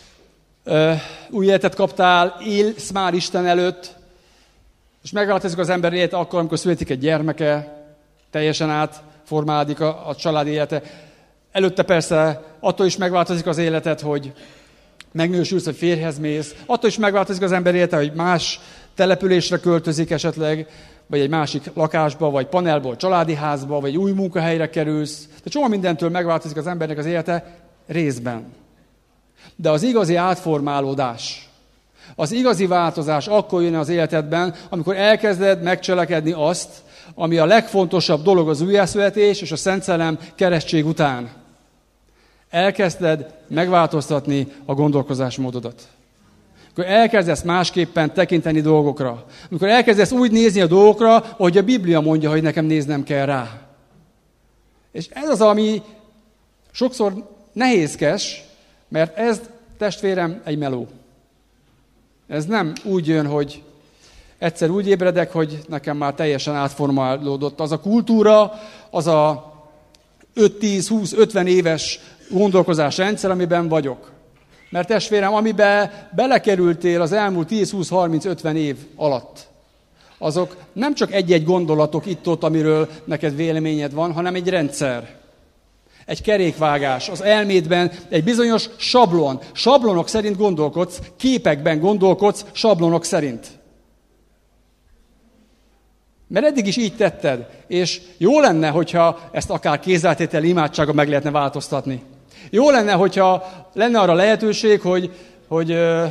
új életet kaptál, élsz már Isten előtt, és megváltozik az ember élete akkor, amikor születik egy gyermeke, teljesen átformálódik a, a család élete. Előtte persze attól is megváltozik az életed, hogy megnősülsz, hogy férjhez mész. Attól is megváltozik az ember élete, hogy más településre költözik esetleg, vagy egy másik lakásba, vagy panelból, családi házba, vagy új munkahelyre kerülsz. De csomó mindentől megváltozik az embernek az élete részben. De az igazi átformálódás, az igazi változás akkor jön az életedben, amikor elkezded megcselekedni azt, ami a legfontosabb dolog az újjászületés és a Szent Szellem keresztség után. Elkezded megváltoztatni a gondolkozásmódodat. Amikor elkezdesz másképpen tekinteni dolgokra. Amikor elkezdesz úgy nézni a dolgokra, ahogy a Biblia mondja, hogy nekem néznem kell rá. És ez az, ami sokszor nehézkes, mert ez, testvérem, egy meló. Ez nem úgy jön, hogy egyszer úgy ébredek, hogy nekem már teljesen átformálódott az a kultúra, az a öt, tíz, húsz, ötven éves gondolkozásrendszer, amiben vagyok. Mert testvérem, amiben belekerültél az elmúlt tíz, húsz, harminc, ötven év alatt, azok nem csak egy-egy gondolatok itt-ott, amiről neked véleményed van, hanem egy rendszer. Egy kerékvágás, az elmédben egy bizonyos sablon. Sablonok szerint gondolkodsz, képekben gondolkodsz, sablonok szerint. Mert eddig is így tetted, és jó lenne, hogyha ezt akár kézzeltételi imádsággal meg lehetne változtatni. Jó lenne, hogyha lenne arra lehetőség, hogy, hogy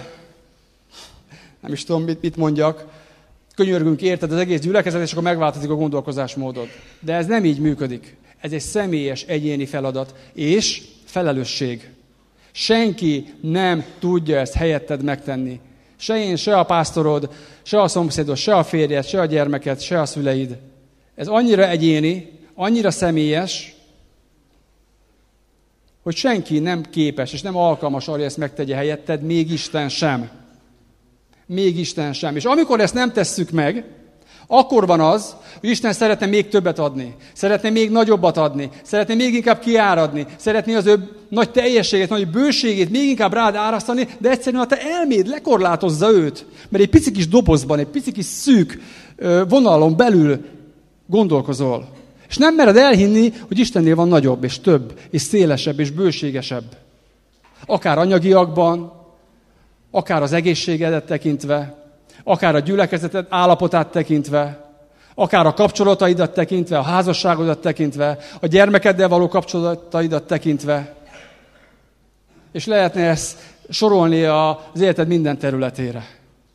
nem is tudom, mit, mit mondjak, könyörgünk érted az egész gyülekezet, és akkor megváltozik a gondolkozásmódod. De ez nem így működik. Ez egy személyes, egyéni feladat és felelősség. Senki nem tudja ezt helyetted megtenni. Se én, se a pásztorod, se a szomszédod, se a férjed, se a gyermeked, se a szüleid. Ez annyira egyéni, annyira személyes, hogy senki nem képes és nem alkalmas arra, hogy ezt megtegye helyetted, még Isten sem. Még Isten sem. És amikor ezt nem tesszük meg, akkor van az, hogy Isten szeretne még többet adni, szeretne még nagyobbat adni, szeretne még inkább kiáradni, szeretné az ő nagy teljességét, nagy bőségét még inkább rád árasztani, de egyszerűen a te elméd lekorlátozza őt, mert egy pici kis dobozban, egy pici kis szűk vonalon belül gondolkozol. És nem mered elhinni, hogy Istennél van nagyobb, és több, és szélesebb, és bőségesebb. Akár anyagiakban, akár az egészségedet tekintve, akár a gyülekezeted állapotát tekintve, akár a kapcsolataidat tekintve, a házasságodat tekintve, a gyermekeddel való kapcsolataidat tekintve. És lehetne ezt sorolni az életed minden területére.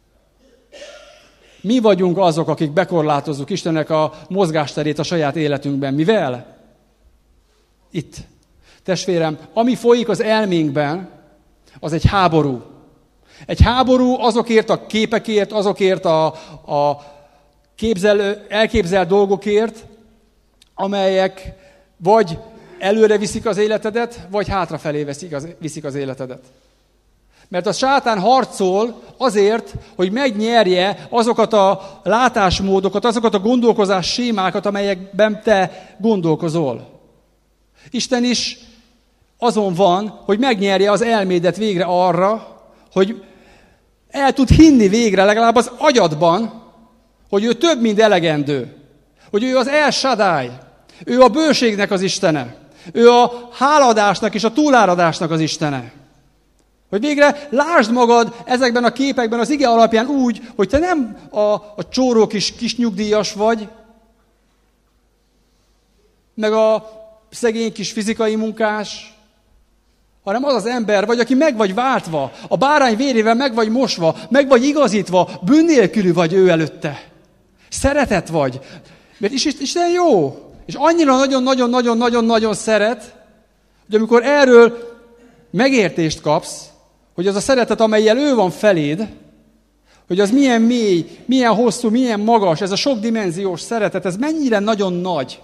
Mi vagyunk azok, akik bekorlátozzuk Istennek a mozgásterét a saját életünkben. Mivel? Itt. Testvérem, ami folyik az elménkben, az egy háború. Egy háború azokért a képekért, azokért a, a képzelő, elképzelt dolgokért, amelyek vagy előre viszik az életedet, vagy hátrafelé viszik az, viszik az életedet. Mert a sátán harcol azért, hogy megnyerje azokat a látásmódokat, azokat a gondolkozás sémákat, amelyekben te gondolkozol. Isten is azon van, hogy megnyerje az elmédet végre arra, hogy el tud hinni végre legalább az agyadban, hogy ő több, mint elegendő. Hogy ő az El Shaddai. Ő a bőségnek az Istene. Ő a háladásnak és a túláradásnak az Istene. Hogy végre lásd magad ezekben a képekben az ige alapján úgy, hogy te nem a, a csóró kis, kis nyugdíjas vagy, meg a szegény kis fizikai munkás, hanem az az ember vagy, aki meg vagy váltva, a bárány vérével meg vagy mosva, meg vagy igazítva, bűn nélkülű vagy ő előtte. Szeretet vagy. Mert Isten jó. És annyira nagyon-nagyon-nagyon-nagyon-nagyon szeret, hogy amikor erről megértést kapsz, hogy az a szeretet, amellyel ő van feléd, hogy az milyen mély, milyen hosszú, milyen magas, ez a sokdimenziós szeretet, ez mennyire nagyon nagy,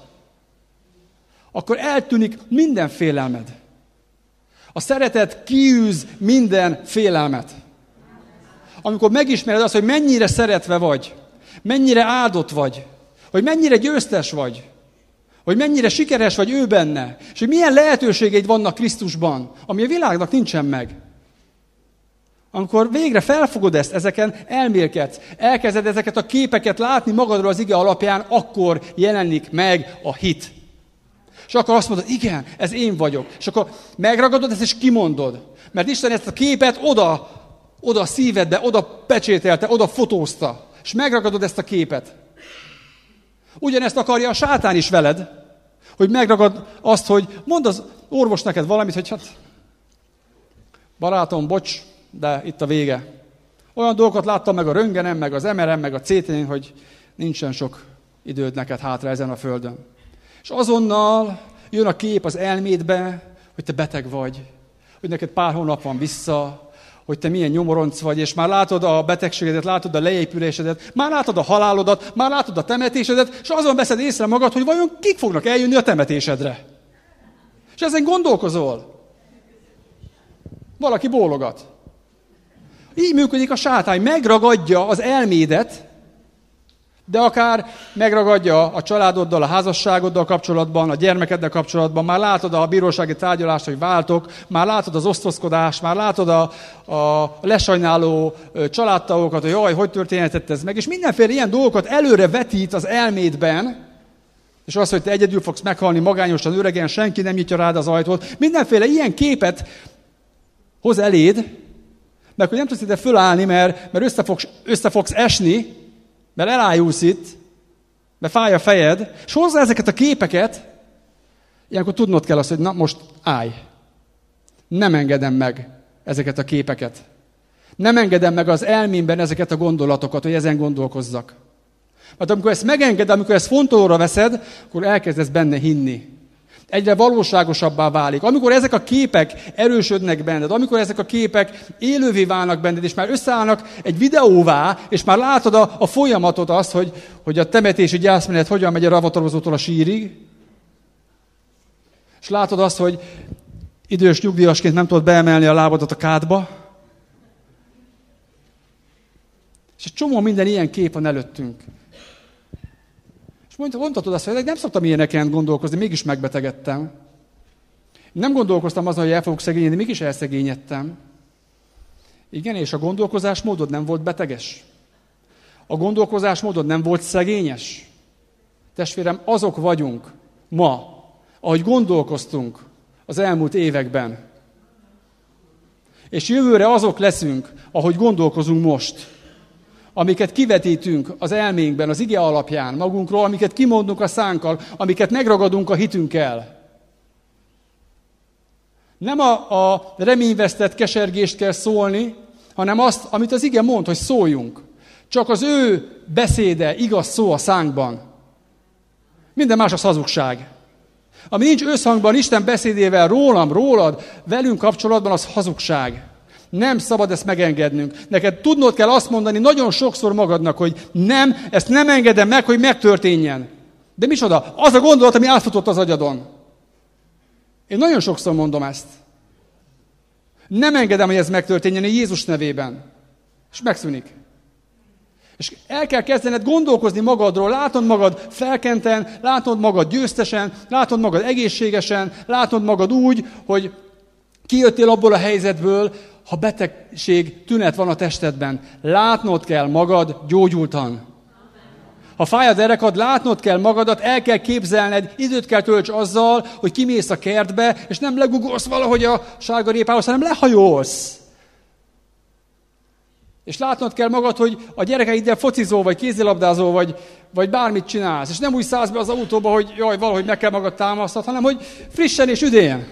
akkor eltűnik minden félelmed. A szeretet kiűz minden félelmet. Amikor megismered azt, hogy mennyire szeretve vagy, mennyire áldott vagy, hogy mennyire győztes vagy, hogy mennyire sikeres vagy ő benne, és hogy milyen lehetőségeid vannak Krisztusban, ami a világnak nincsen meg. Amikor végre felfogod ezt, ezeken elmélkedsz, elkezded ezeket a képeket látni magadról az ige alapján, akkor jelenik meg a hit. És akkor azt mondod, igen, ez én vagyok. És akkor megragadod ezt, és kimondod. Mert Isten ezt a képet oda, oda a szívedbe, oda pecsételte, oda fotózta. És megragadod ezt a képet. Ugyanezt akarja a sátán is veled, hogy megragad azt, hogy mondd az orvos neked valamit, hogy hát, barátom, bocs, de itt a vége. Olyan dolgokat láttam meg a röntgenen, meg az em er en, meg a cé tén, hogy nincsen sok időd neked hátra ezen a földön. És azonnal jön a kép az elmédbe, hogy te beteg vagy, hogy neked pár hónap van vissza, hogy te milyen nyomoronc vagy, és már látod a betegségedet, látod a leépülésedet, már látod a halálodat, már látod a temetésedet, és azon veszed észre magad, hogy vajon kik fognak eljönni a temetésedre. És ezen gondolkozol. Valaki bólogat. Így működik a sátán, megragadja az elmédet, de akár megragadja a családoddal, a házasságoddal kapcsolatban, a gyermekeddel kapcsolatban, már látod a bírósági tárgyalást, hogy váltok, már látod az osztozkodást, már látod a, a lesajnáló családtagokat, hogy jaj, hogy történhetett ez meg, és mindenféle ilyen dolgokat előre vetít az elmédben, és az, hogy te egyedül fogsz meghalni magányosan, öregen, senki nem nyitja rád az ajtót, mindenféle ilyen képet hoz eléd, mert hogy nem tudsz ide fölállni, mert, mert össze, fogsz, össze fogsz esni, mert elájulsz itt, mert fáj a fejed, és hozzá ezeket a képeket, ilyenkor tudnod kell azt, hogy na most állj. Nem engedem meg ezeket a képeket. Nem engedem meg az elmémben ezeket a gondolatokat, hogy ezen gondolkozzak. Mert amikor ezt megenged, amikor ezt fontolóra veszed, akkor elkezdesz benne hinni. Egyre valóságosabbá válik. Amikor ezek a képek erősödnek benned, amikor ezek a képek élővé válnak benned, és már összeállnak egy videóvá, és már látod a, a folyamatot azt, hogy, hogy a temetési gyászmenet hogyan megy a ravatalozótól a sírig, és látod azt, hogy idős nyugdíjasként nem tudod beemelni a lábadat a kádba, és egy csomó minden ilyen kép van előttünk. És mondhatod azt, hogy nem szoktam ilyeneken gondolkozni, mégis megbetegedtem. Nem gondolkoztam azon, hogy el fogok szegényedni, mégis elszegényedtem. Igen, és a gondolkozásmódod nem volt beteges. A gondolkozásmódod nem volt szegényes. Testvérem, azok vagyunk ma, ahogy gondolkoztunk az elmúlt években. És jövőre azok leszünk, ahogy gondolkozunk most. Amiket kivetítünk az elménkben, az ige alapján magunkról, amiket kimondunk a szánkkal, amiket megragadunk a hitünkkel. Nem a, a reményvesztett kesergést kell szólni, hanem azt, amit az ige mond, hogy szóljunk. Csak az ő beszéde igaz szó a szánkban. Minden más az hazugság. Ami nincs összhangban Isten beszédével rólam, rólad, velünk kapcsolatban, az hazugság. Nem szabad ezt megengednünk. Neked tudnod kell azt mondani nagyon sokszor magadnak, hogy nem, ezt nem engedem meg, hogy megtörténjen. De micsoda? Az a gondolat, ami átfutott az agyadon. Én nagyon sokszor mondom ezt. Nem engedem, hogy ez megtörténjen Jézus nevében. És megszűnik. És el kell kezdened gondolkozni magadról, látod magad felkenten, látod magad győztesen, látod magad egészségesen, látod magad úgy, hogy kijöttél abból a helyzetből, ha betegség, tünet van a testedben, látnod kell magad gyógyultan. Ha fáj a derekad, látnod kell magadat, el kell képzelned, időt kell tölts azzal, hogy kimész a kertbe, és nem legugolsz valahogy a sárgarépához, hanem lehajolsz. És látnod kell magad, hogy a gyerekeiddel focizol, vagy kézilabdázol, vagy, vagy bármit csinálsz. És nem úgy szállsz be az autóba, hogy jaj, valahogy meg kell magad támasztani, hanem hogy frissen és üdén.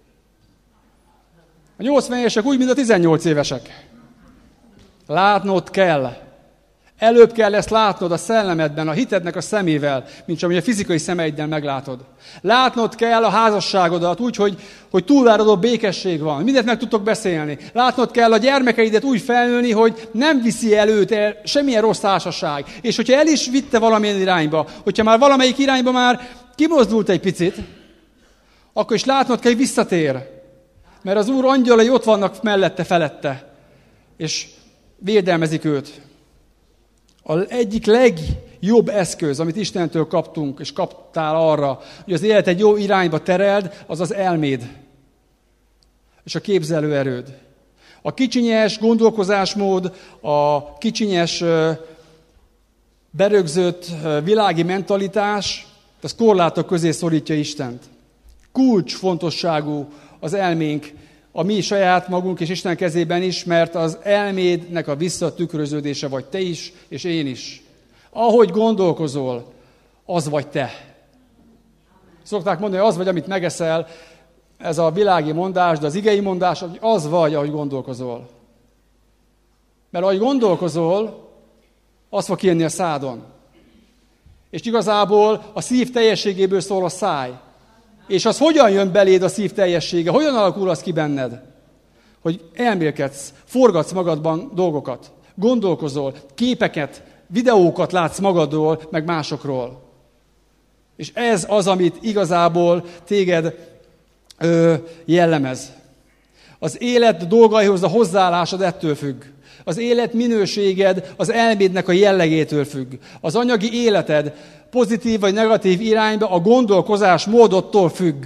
A nyolcvan évesek úgy, mint a tizennyolc évesek. Látnod kell. Előbb kell ezt látnod a szellemedben, a hitednek a szemével, mint sem, hogy a fizikai szemeiddel meglátod. Látnod kell a házasságodat úgy, hogy, hogy túláradó békesség van. Mindent meg tudtok beszélni. Látnod kell a gyermekeidet úgy felnőni, hogy nem viszi előtt el semmilyen rossz társaság. És hogyha el is vitte valamilyen irányba, hogyha már valamelyik irányba már kimozdult egy picit, akkor is látnod kell, hogy visszatér. Mert az Úr angyalai ott vannak mellette, felette. És védelmezik őt. Az egyik legjobb eszköz, amit Istentől kaptunk, és kaptál arra, hogy az élet egy jó irányba tereld, az az elméd. És a képzelőerőd. A kicsinyes gondolkozásmód, a kicsinyes berögzött világi mentalitás, az korlátok közé szorítja Istent. Kulcsfontosságú az elménk, a mi saját magunk és Isten kezében is, mert az elmédnek a visszatükröződése vagy te is, és én is. Ahogy gondolkozol, az vagy te. Szokták mondani, hogy az vagy, amit megeszel, ez a világi mondás, de az igei mondás, hogy az vagy, ahogy gondolkozol. Mert ahogy gondolkozol, az fog kijönni a szádon. És igazából a szív teljességéből szól a száj. És az hogyan jön beléd a szív teljessége? Hogyan alakul az ki benned? Hogy elmélkedsz, forgatsz magadban dolgokat, gondolkozol, képeket, videókat látsz magadról, meg másokról. És ez az, amit igazából téged ö, jellemez. Az élet dolgaihoz a hozzáállásod ettől függ. Az élet minőséged az elmédnek a jellegétől függ. Az anyagi életed pozitív vagy negatív irányba a gondolkozás módodtól függ.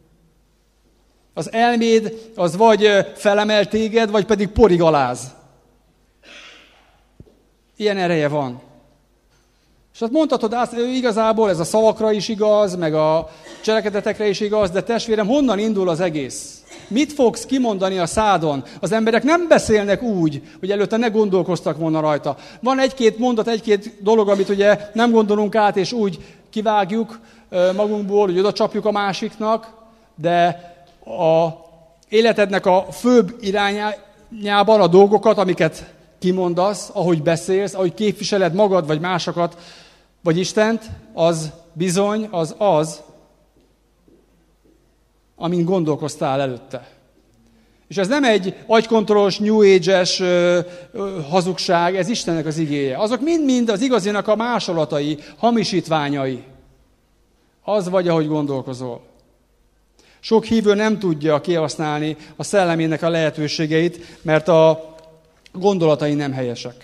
Az elméd az vagy felemel téged, vagy pedig porig aláz. Ilyen ereje van. És hát mondhatod, azt, igazából ez a szavakra is igaz, meg a cselekedetekre is igaz, de testvérem, honnan indul az egész? Mit fogsz kimondani a szádon? Az emberek nem beszélnek úgy, hogy előtte ne gondolkoztak volna rajta. Van egy-két mondat, egy-két dolog, amit ugye nem gondolunk át, és úgy kivágjuk magunkból, hogy oda csapjuk a másiknak, de a életednek a főbb irányában a dolgokat, amiket kimondasz, ahogy beszélsz, ahogy képviseled magad, vagy másokat, vagy Istent, az bizony, az az, amin gondolkoztál előtte. És ez nem egy agykontrollos, New Age-es ö, ö, hazugság, ez Istennek az igéje. Azok mind-mind az igazinak a másolatai, hamisítványai. Az vagy, ahogy gondolkozol. Sok hívő nem tudja kihasználni a szellemének a lehetőségeit, mert a gondolatai nem helyesek.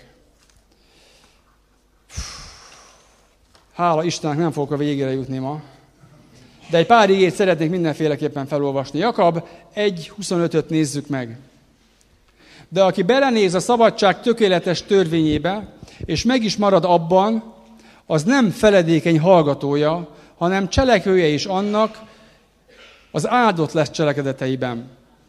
Hála Istennek, nem fogok a végére jutni ma. De egy pár igét szeretnék mindenféleképpen felolvasni. Jakab egy huszonötöt nézzük meg. De aki belenéz a szabadság tökéletes törvényébe, és meg is marad abban, az nem feledékeny hallgatója, hanem cselekvője is annak, az áldott lesz cselekedeteiben.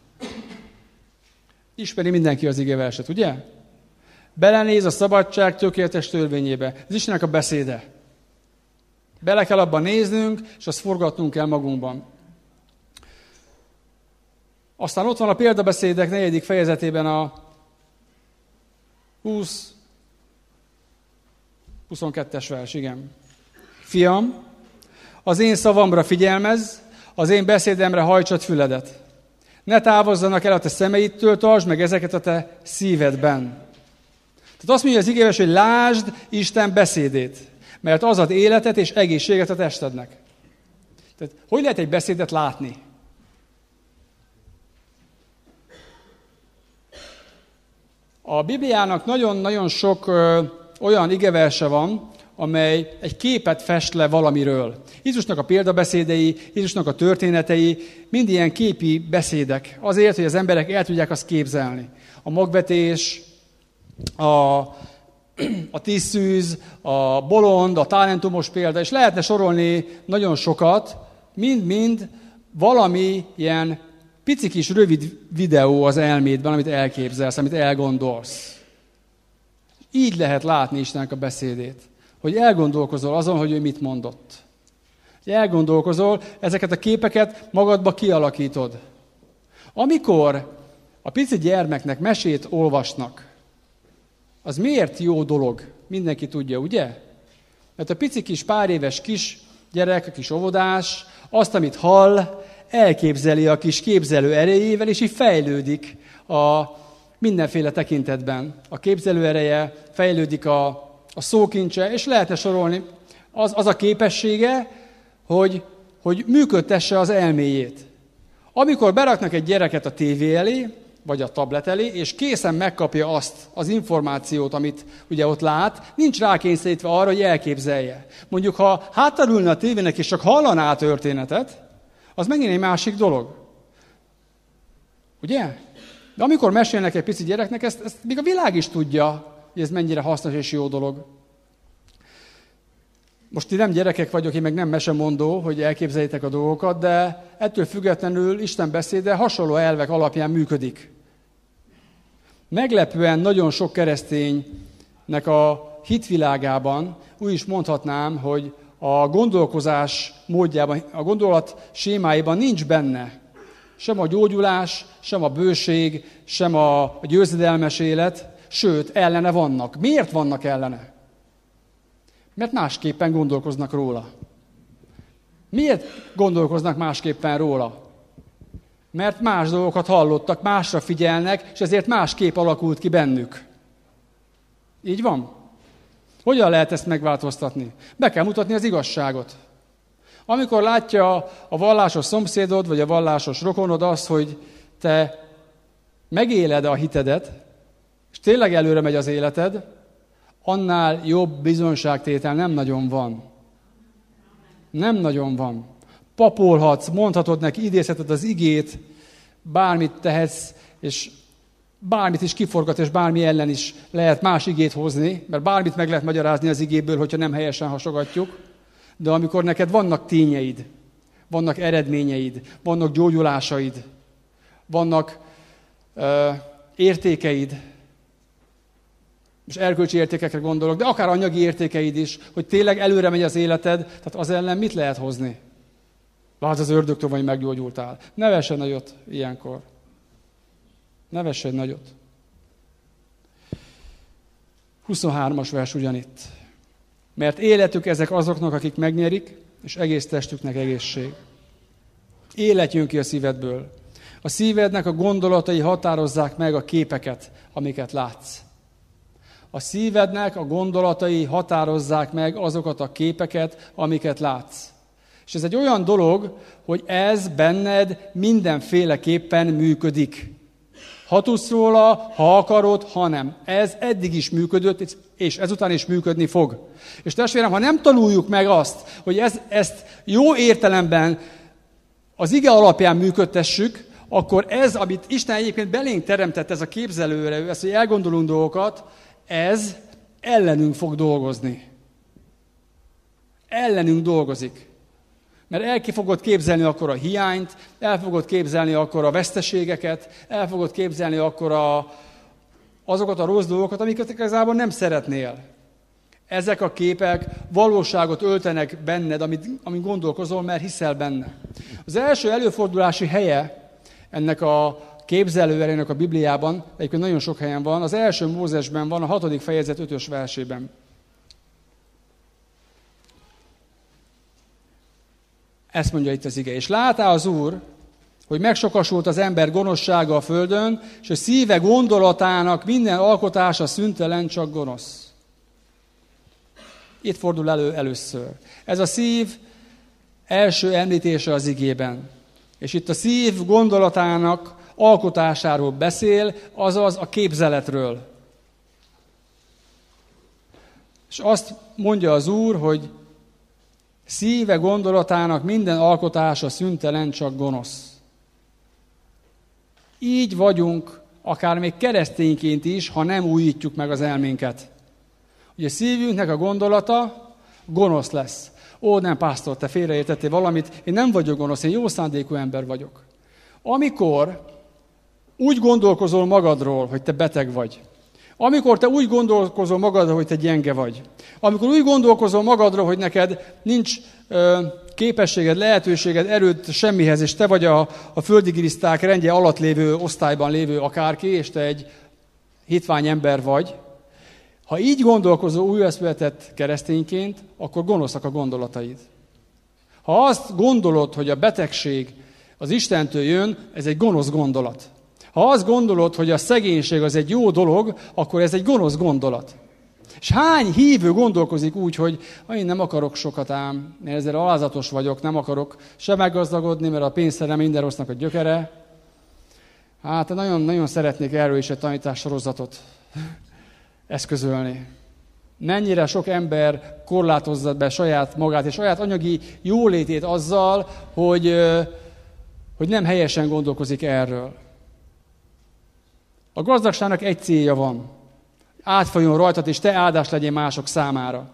Ismeri mindenki az igeverset, ugye? Belenéz a szabadság tökéletes törvényébe. Ez Istennek a beszéde. Bele kell abban néznünk, és azt forgatnunk kell magunkban. Aztán ott van a példabeszédek negyedik fejezetében a húsz huszonkettes vers, igen. Fiam, az én szavamra figyelmezz, az én beszédemre hajtsad füledet. Ne távozzanak el a te szemeidtől, tartsd meg ezeket a te szívedben. Tehát azt mondja az igéves, hogy lásd Isten beszédét, mert az ad életet és egészséget a testednek. Tehát hogy lehet egy beszédet látni? A Bibliának nagyon-nagyon sok ö, olyan igeverse van, amely egy képet fest le valamiről. Jézusnak a példabeszédei, Jézusnak a történetei, mind ilyen képi beszédek. Azért, hogy az emberek el tudják azt képzelni. A magvetés, a, a tíz szűz, a bolond, a talentumos példa, és lehetne sorolni nagyon sokat, mind-mind valami ilyen pici kis rövid videó az elmédben, amit elképzelsz, amit elgondolsz. Így lehet látni Istennek a beszédét, hogy elgondolkozol azon, hogy ő mit mondott. Hogy elgondolkozol, ezeket a képeket magadba kialakítod. Amikor a pici gyermeknek mesét olvasnak, az miért jó dolog? Mindenki tudja, ugye? Mert a pici kis pár éves kis gyerek, a kis óvodás, azt, amit hall, elképzeli a kis képzelő erejével, és így fejlődik a mindenféle tekintetben. A képzelő ereje, fejlődik a, a szókincse, és lehetne sorolni. Az, az a képessége, hogy, hogy működtesse az elméjét. Amikor beraknak egy gyereket a tévé elé, vagy a tablet elé, és készen megkapja azt az információt, amit ugye ott lát, nincs rákényszerítve arra, hogy elképzelje. Mondjuk, ha hátralülne a tévének, és csak hallaná a történetet, az megint egy másik dolog. Ugye? De amikor mesélnek egy pici gyereknek, ezt, ezt még a világ is tudja, hogy ez mennyire hasznos és jó dolog. Most ti nem gyerekek vagyok, én meg nem mesemondó, hogy elképzeljétek a dolgokat, de ettől függetlenül Isten beszéde hasonló elvek alapján működik. Meglepően nagyon sok kereszténynek a hitvilágában úgy is mondhatnám, hogy a gondolkozás módjában, a gondolat sémáiban nincs benne sem a gyógyulás, sem a bőség, sem a győzedelmes élet, sőt, ellene vannak. Miért vannak ellene? Mert másképpen gondolkoznak róla. Miért gondolkoznak másképpen róla? Mert más dolgokat hallottak, másra figyelnek, és ezért más kép alakult ki bennük. Így van? Hogyan lehet ezt megváltoztatni? Be kell mutatni az igazságot. Amikor látja a vallásos szomszédod, vagy a vallásos rokonod azt, hogy te megéled a hitedet, és tényleg előre megy az életed, annál jobb bizonságtétel nem nagyon van. Nem nagyon van. Papolhatsz, mondhatod neki, idézheted az igét, bármit tehetsz, és bármit is kiforgat, és bármi ellen is lehet más igét hozni, mert bármit meg lehet magyarázni az igéből, hogyha nem helyesen hasogatjuk. De amikor neked vannak tényeid, vannak eredményeid, vannak gyógyulásaid, vannak ö, értékeid, és erkölcsi értékekre gondolok, de akár anyagi értékeid is, hogy tényleg előre megy az életed, tehát az ellen mit lehet hozni? Lásd az ördögtől, vagy meggyógyultál. Ne vess egy nagyot ilyenkor. Ne vess egy nagyot. huszonhármas vers ugyanitt. Mert életük ezek azoknak, akik megnyerik, és egész testüknek egészség. Élet jön ki a szívedből. A szívednek a gondolatai határozzák meg a képeket, amiket látsz. A szívednek a gondolatai határozzák meg azokat a képeket, amiket látsz. És ez egy olyan dolog, hogy ez benned mindenféleképpen működik. Ha tudsz róla, ha akarod, ha nem. Ez eddig is működött, és ezután is működni fog. És testvérem, ha nem tanuljuk meg azt, hogy ez, ezt jó értelemben az ige alapján működtessük, akkor ez, amit Isten egyébként belénk teremtett, ez a képzelőerő, ez, hogy elgondolunk dolgokat, ez ellenünk fog dolgozni. Ellenünk dolgozik. Mert el ki fogod képzelni akkor a hiányt, el fogod képzelni akkor a veszteségeket, el fogod képzelni akkor a, azokat a rossz dolgokat, amiket igazából nem szeretnél. Ezek a képek valóságot öltenek benned, amit, amit gondolkozol, mert hiszel benne. Az első előfordulási helye ennek a képzelőerének a Bibliában, egyébként nagyon sok helyen van, az első Mózesben van, a hatodik fejezet ötös versében. Ezt mondja itt az ige. És látá az Úr, hogy megsokasult az ember gonoszsága a földön, és a szíve gondolatának minden alkotása szüntelen, csak gonosz. Itt fordul elő először. Ez a szív első említése az igében. És itt a szív gondolatának alkotásáról beszél, azaz a képzeletről. És azt mondja az Úr, hogy szíve gondolatának minden alkotása szüntelen, csak gonosz. Így vagyunk, akár még keresztényként is, ha nem újítjuk meg az elménket. Ugye a szívünknek a gondolata gonosz lesz. Ó, nem, pásztor, te félreértettél valamit, én nem vagyok gonosz, én jó szándékú ember vagyok. Amikor úgy gondolkozol magadról, hogy te beteg vagy, Amikor te úgy gondolkozol magadra, hogy te gyenge vagy, amikor úgy gondolkozol magadra, hogy neked nincs ö, képességed, lehetőséged, erőd semmihez, és te vagy a, a földi giliszták rendje alatt lévő osztályban lévő akárki, és te egy hitvány ember vagy, ha így gondolkozol újjászületett keresztényként, akkor gonoszak a gondolataid. Ha azt gondolod, hogy a betegség az Istentől jön, ez egy gonosz gondolat. Ha azt gondolod, hogy a szegénység az egy jó dolog, akkor ez egy gonosz gondolat. És hány hívő gondolkozik úgy, hogy én nem akarok sokat ám, én ezzel alázatos vagyok, nem akarok se meggazdagodni, mert a pénzszerem minden rossznak a gyökere. Hát nagyon, nagyon szeretnék erről is egy tanítássorozatot eszközölni. Mennyire sok ember korlátozza be saját magát és saját anyagi jólétét azzal, hogy, hogy nem helyesen gondolkozik erről. A gazdagságnak egy célja van. Átfolyjon rajtad, és te áldás legyen mások számára.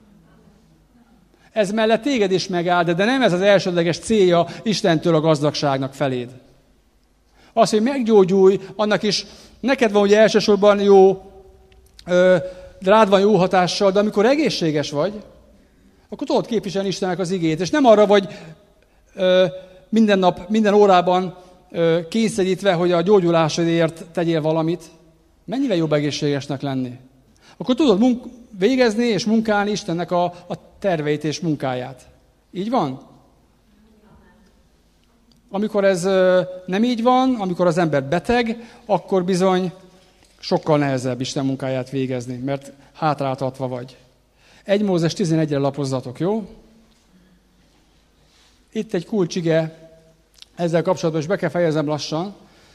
Ez mellett téged is megáld, de nem ez az elsődleges célja Istentől a gazdagságnak feléd. Az, hogy meggyógyulj, annak is neked van ugye elsősorban jó, rád van jó hatással, de amikor egészséges vagy, akkor tudod képviselni Istennek az igét, és nem arra vagy minden nap, minden órában kényszerítve, hogy a gyógyulásodért tegyél valamit. Mennyire jobb egészségesnek lenni? Akkor tudod munk- végezni és munkálni Istennek a, a terveit és munkáját. Így van? Amikor ez nem így van, amikor az ember beteg, akkor bizony sokkal nehezebb Isten munkáját végezni, mert hátráltatva vagy. egy Mózes tizenegyre lapozzatok, jó? Itt egy kulcsige, ezzel kapcsolatban is be kell fejezem lassan,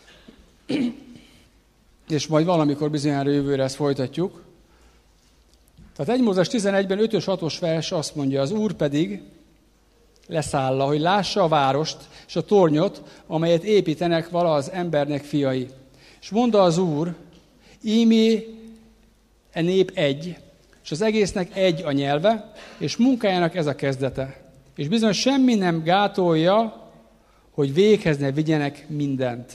és majd valamikor bizonyára jövőre ezt folytatjuk. Tehát egy Mózes tizenegyben ötös hatos vers azt mondja, az Úr pedig leszáll, hogy lássa a várost és a tornyot, amelyet építenek vala az embernek fiai. És mondta az Úr, ímé e nép egy, és az egésznek egy a nyelve, és munkájának ez a kezdete. És bizony semmi nem gátolja, hogy véghez ne vigyenek mindent.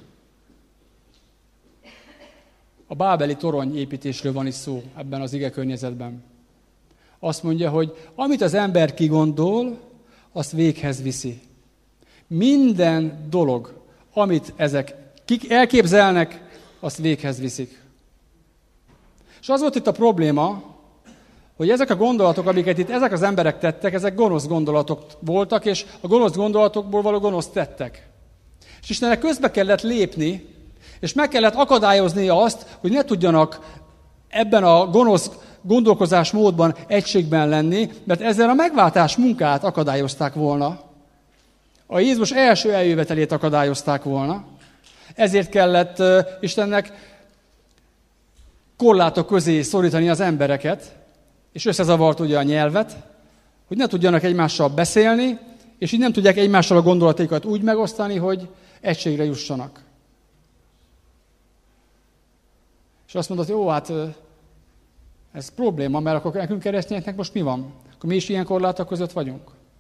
A bábeli torony építésről van is szó ebben az ige környezetben. Azt mondja, hogy amit az ember kigondol, azt véghez viszi. Minden dolog, amit ezek kik elképzelnek, azt véghez viszik. És az volt itt a probléma, hogy ezek a gondolatok, amiket itt ezek az emberek tettek, ezek gonosz gondolatok voltak, és a gonosz gondolatokból való gonosz tettek. És Istennek közbe kellett lépni, és meg kellett akadályozni azt, hogy ne tudjanak ebben a gonosz gondolkozásmódban egységben lenni, mert ezzel a megváltás munkát akadályozták volna. A Jézus első eljövetelét akadályozták volna. Ezért kellett Istennek korlátok közé szorítani az embereket, és összezavart ugye a nyelvet, hogy ne tudjanak egymással beszélni, és így nem tudják egymással a gondolataikat úgy megosztani, hogy egységre jussanak. És azt mondod, hogy jó, hát ez probléma, mert akkor nekünk keresztényeknek most mi van? Akkor mi is ilyen korlátok között vagyunk?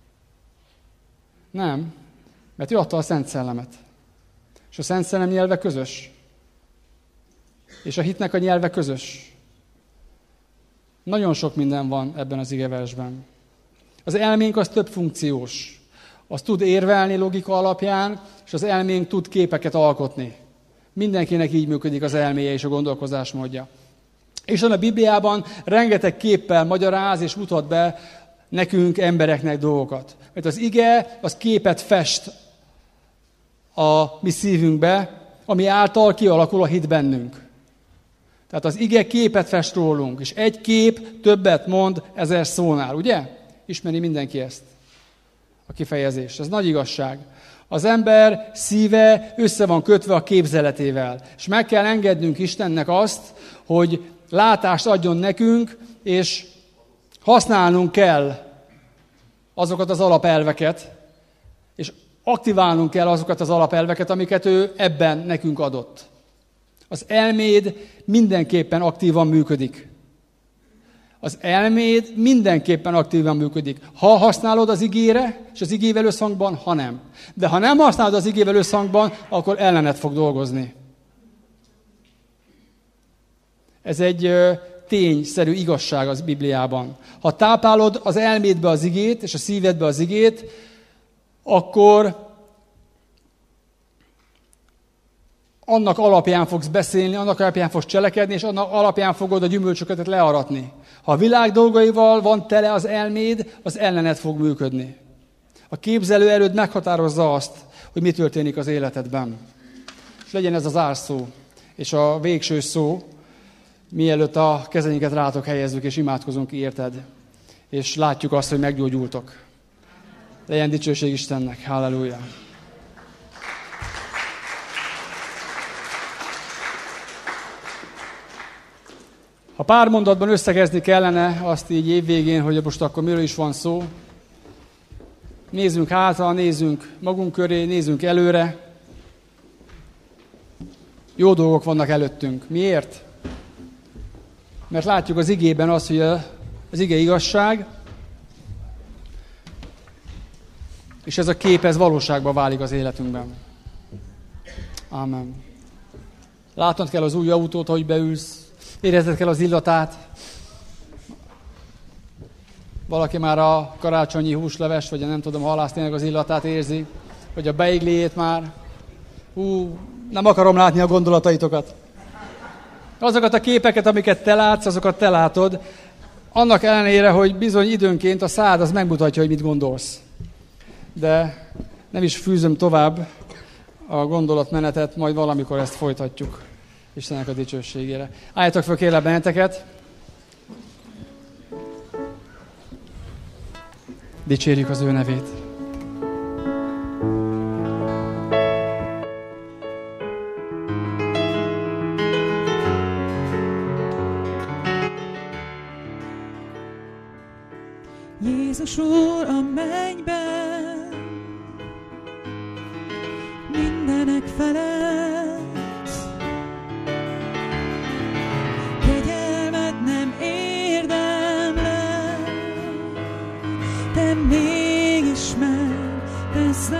Nem, mert ő adta a Szent Szellemet. És a Szent Szellem nyelve közös. És a hitnek a nyelve közös. Nagyon sok minden van ebben az igeversben. Az elménk az több funkciós. Az tud érvelni logika alapján, és az elménk tud képeket alkotni. Mindenkinek így működik az elméje és a gondolkozásmódja. És a Bibliában rengeteg képpel magyaráz és mutat be nekünk, embereknek dolgokat. Mert az ige, az képet fest a mi szívünkbe, ami által kialakul a hit bennünk. Tehát az ige képet fest rólunk, és egy kép többet mond ezer szónál, ugye? Ismeri mindenki ezt, a kifejezést. Ez nagy igazság. Az ember szíve össze van kötve a képzeletével, és meg kell engednünk Istennek azt, hogy látást adjon nekünk, és használnunk kell azokat az alapelveket, és aktiválnunk kell azokat az alapelveket, amiket ő ebben nekünk adott. Az elméd mindenképpen aktívan működik. Az elméd mindenképpen aktívan működik. Ha használod az igére, és az igével összhangban, ha nem. De ha nem használod az igével összhangban, akkor ellened fog dolgozni. Ez egy tényszerű igazság az Bibliában. Ha táplálod az elmédbe az igét, és a szívedbe az igét, akkor annak alapján fogsz beszélni, annak alapján fogsz cselekedni, és annak alapján fogod a gyümölcsöket learatni. Ha a világ dolgaival van tele az elméd, az ellened fog működni. A képzelő erőd meghatározza azt, hogy mi történik az életedben. És legyen ez az zárszó, és a végső szó, mielőtt a kezeinket rátok helyezzük, és imádkozunk érted. És látjuk azt, hogy meggyógyultok. Legyen dicsőség Istennek. Halleluja. Ha pár mondatban összegezni kellene azt így évvégén, hogy most akkor miről is van szó, nézzünk hátra, nézzünk magunk köré, nézzünk előre. Jó dolgok vannak előttünk. Miért? Mert látjuk az igében azt, hogy az ige igazság, és ez a kép, ez valóságba válik az életünkben. Ámen. Látnod kell az új autót, ahogy beülsz, érezned kell az illatát. Valaki már a karácsonyi húsleves, vagy a nem tudom, halásztének az illatát érzi, vagy a beigléjét már. Hú, nem akarom látni a gondolataitokat. Azokat a képeket, amiket te látsz, azokat te látod. Annak ellenére, hogy bizony időnként a szád az megmutatja, hogy mit gondolsz. De nem is fűzöm tovább a gondolatmenetet, majd valamikor ezt folytatjuk. Istennek a dicsőségére. Álljatok fel, kérlek benneteket. Dicsérjük az ő nevét. Jézus Úr a mennyben, mindenek felett, kegyelmed nem érdemlek, de mégis megteszed.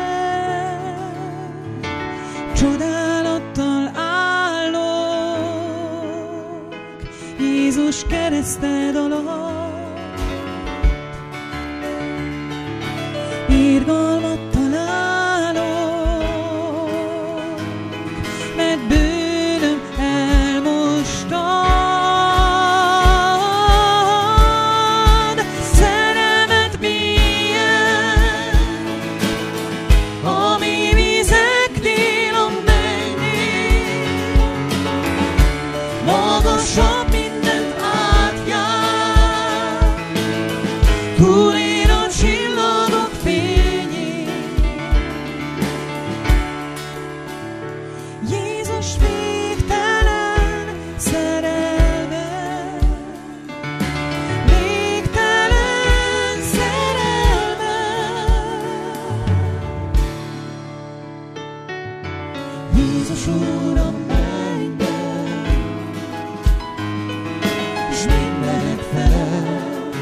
Csodálattal állok Jézus kereszted alatt, irgalmat találok, mert bűnöm elmostad. Szerelmet mélyen, ami vizeknél a mennynél, magasabb mindent átjár, túlér a csillagok fényén. Jézus végtelen szerelme, végtelen szerelme. Jézus Úr a mennyben, s mindenek felett,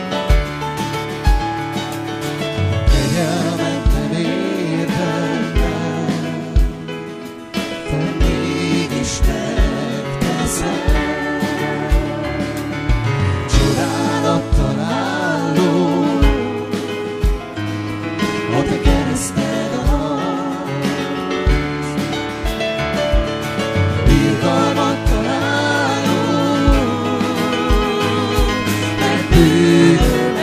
kegyelmet nem érdemlek, de mégis megteszed. Csodálattal állok a te kereszted alatt, irgalmat találok, mert bűnöm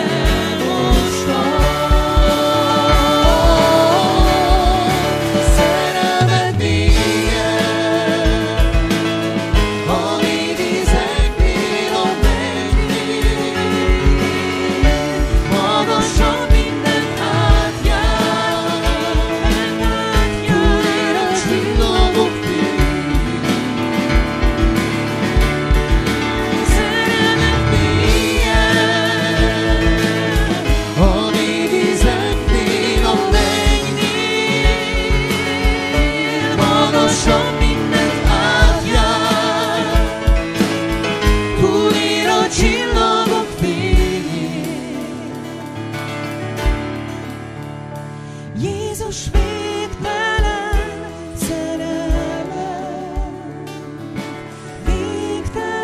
elmostad. Szerelmet mélyen, ami vizeknél a mennynél, magasabb mindent átjár, túlér a csillagok fényén. Szerelmet mélyen, ami vizeknél a mennynél, magasabb mindent átjár, túlér a csillagok fényén. Jézus végtelen szerelme, végtelen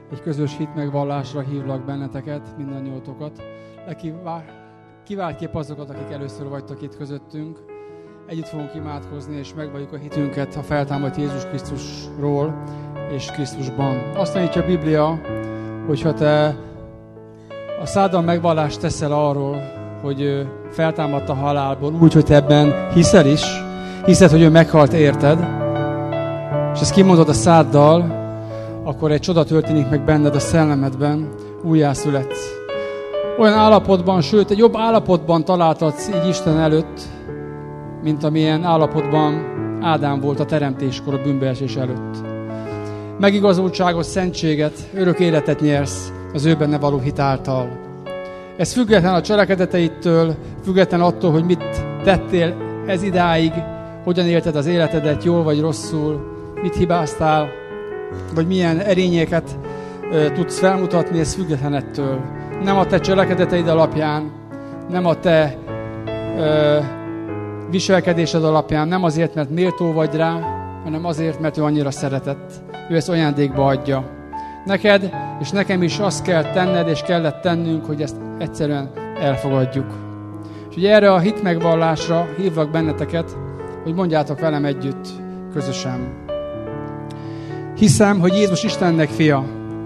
egy közös hitmegvallásra hívlak benneteket, mindannyiótokat. Kiváltképp azokat, akik először vagytok itt közöttünk. Együtt fogunk imádkozni, és megvalljuk a hitünket a feltámadt Jézus Krisztusról és Krisztusban. Azt tanítja a Biblia, hogyha te a száddal megvallást teszel arról, hogy feltámadt a halálból, úgy, hogy te ebben hiszel is, hiszed, hogy ő meghalt érted, és ezt kimondod a száddal, akkor egy csoda történik meg benned a szellemedben, újjászületsz. Olyan állapotban, sőt, egy jobb állapotban találtatsz így Isten előtt, mint amilyen állapotban Ádám volt a teremtéskor, a bűnbeesés előtt. Megigazultságot, szentséget, örök életet nyersz az ő benne való hit által. Ez független a cselekedeteitől, független attól, hogy mit tettél ez idáig, hogyan élted az életedet, jól vagy rosszul, mit hibáztál, vagy milyen erényeket e, tudsz felmutatni, ez független ettől. Nem a te cselekedeteid alapján, nem a te e, viselkedésed alapján, nem azért, mert méltó vagy rá, hanem azért, mert ő annyira szeretett. Ő ezt ajándékba adja. Neked és nekem is azt kell tenned, és kellett tennünk, hogy ezt egyszerűen elfogadjuk. És ugye erre a hitmegvallásra hívlak benneteket, hogy mondjátok velem együtt, közösen. Hiszem, hogy Jézus Istennek fia.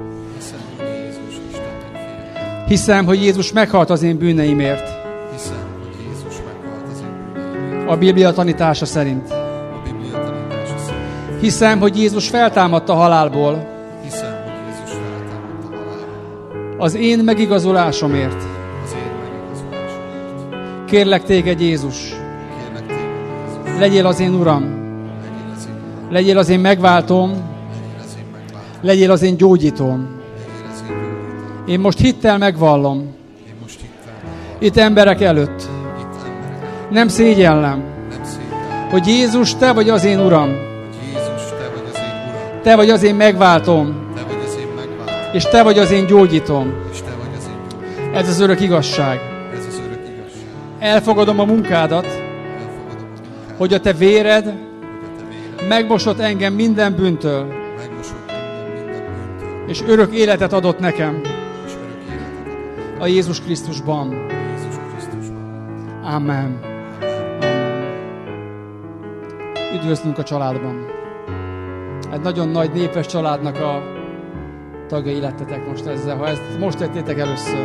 Hiszem, hogy Jézus meghalt az én bűneimért. Hiszem, hogy Jézus meghalt az én bűneimért. A Biblia tanítása szerint. A Biblia tanítása szerint. Hiszem, hogy Jézus feltámadt a halálból. Hiszem, hogy Jézus feltámadt a halálból. Az én megigazulásomért. Az én megigazulásomért. Kérlek téged, Jézus. Kérlek téged, Jézus. Legyél az én Uram. Legyél az én Uram. Legyél az én megváltóm. Legyél az én megváltóm. Legyél az én gyógyítóm. Legyél az én gyógyítóm. Én most hittel megvallom. Én most hittem megvallom. Itt emberek előtt. Itt emberek előtt. Nem szégyellem, Nem szégyellem, hogy Jézus, te vagy az én Uram. hogy Jézus, te vagy az én Uram. Te vagy az én megváltóm. Te vagy az én megváltóm. És te vagy az én gyógyítóm. És te vagy az én gyógyítóm. Ez az örök igazság. Ez az örök igazság. Elfogadom a munkádat, Elfogadom a munkádat, hogy a te véred hogy a te véred megmosott engem minden bűntől, megmosott engem minden bűntől, és örök életet adott nekem és örök életet adott a Jézus Krisztusban. Jézus Krisztusban. Amen. Amen. Üdvözlünk a családban. Egy nagyon nagy népes családnak a tagjai lettetek most ezzel, ha ezt most tettétek először.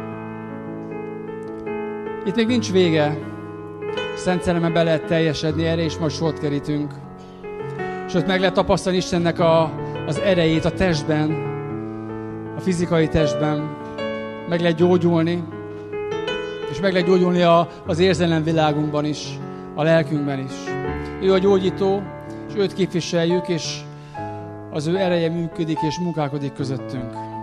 Itt még nincs vége. Szent Szellemen be lehet teljesedni, erre is majd sort kerítünk. És ott meg lehet tapasztalni Istennek a, az erejét a testben, a fizikai testben. Meg lehet gyógyulni, és meg lehet gyógyulni a, az érzelemvilágunkban is, a lelkünkben is. Ő a gyógyító, és őt képviseljük, és az ő ereje működik és munkálkodik közöttünk.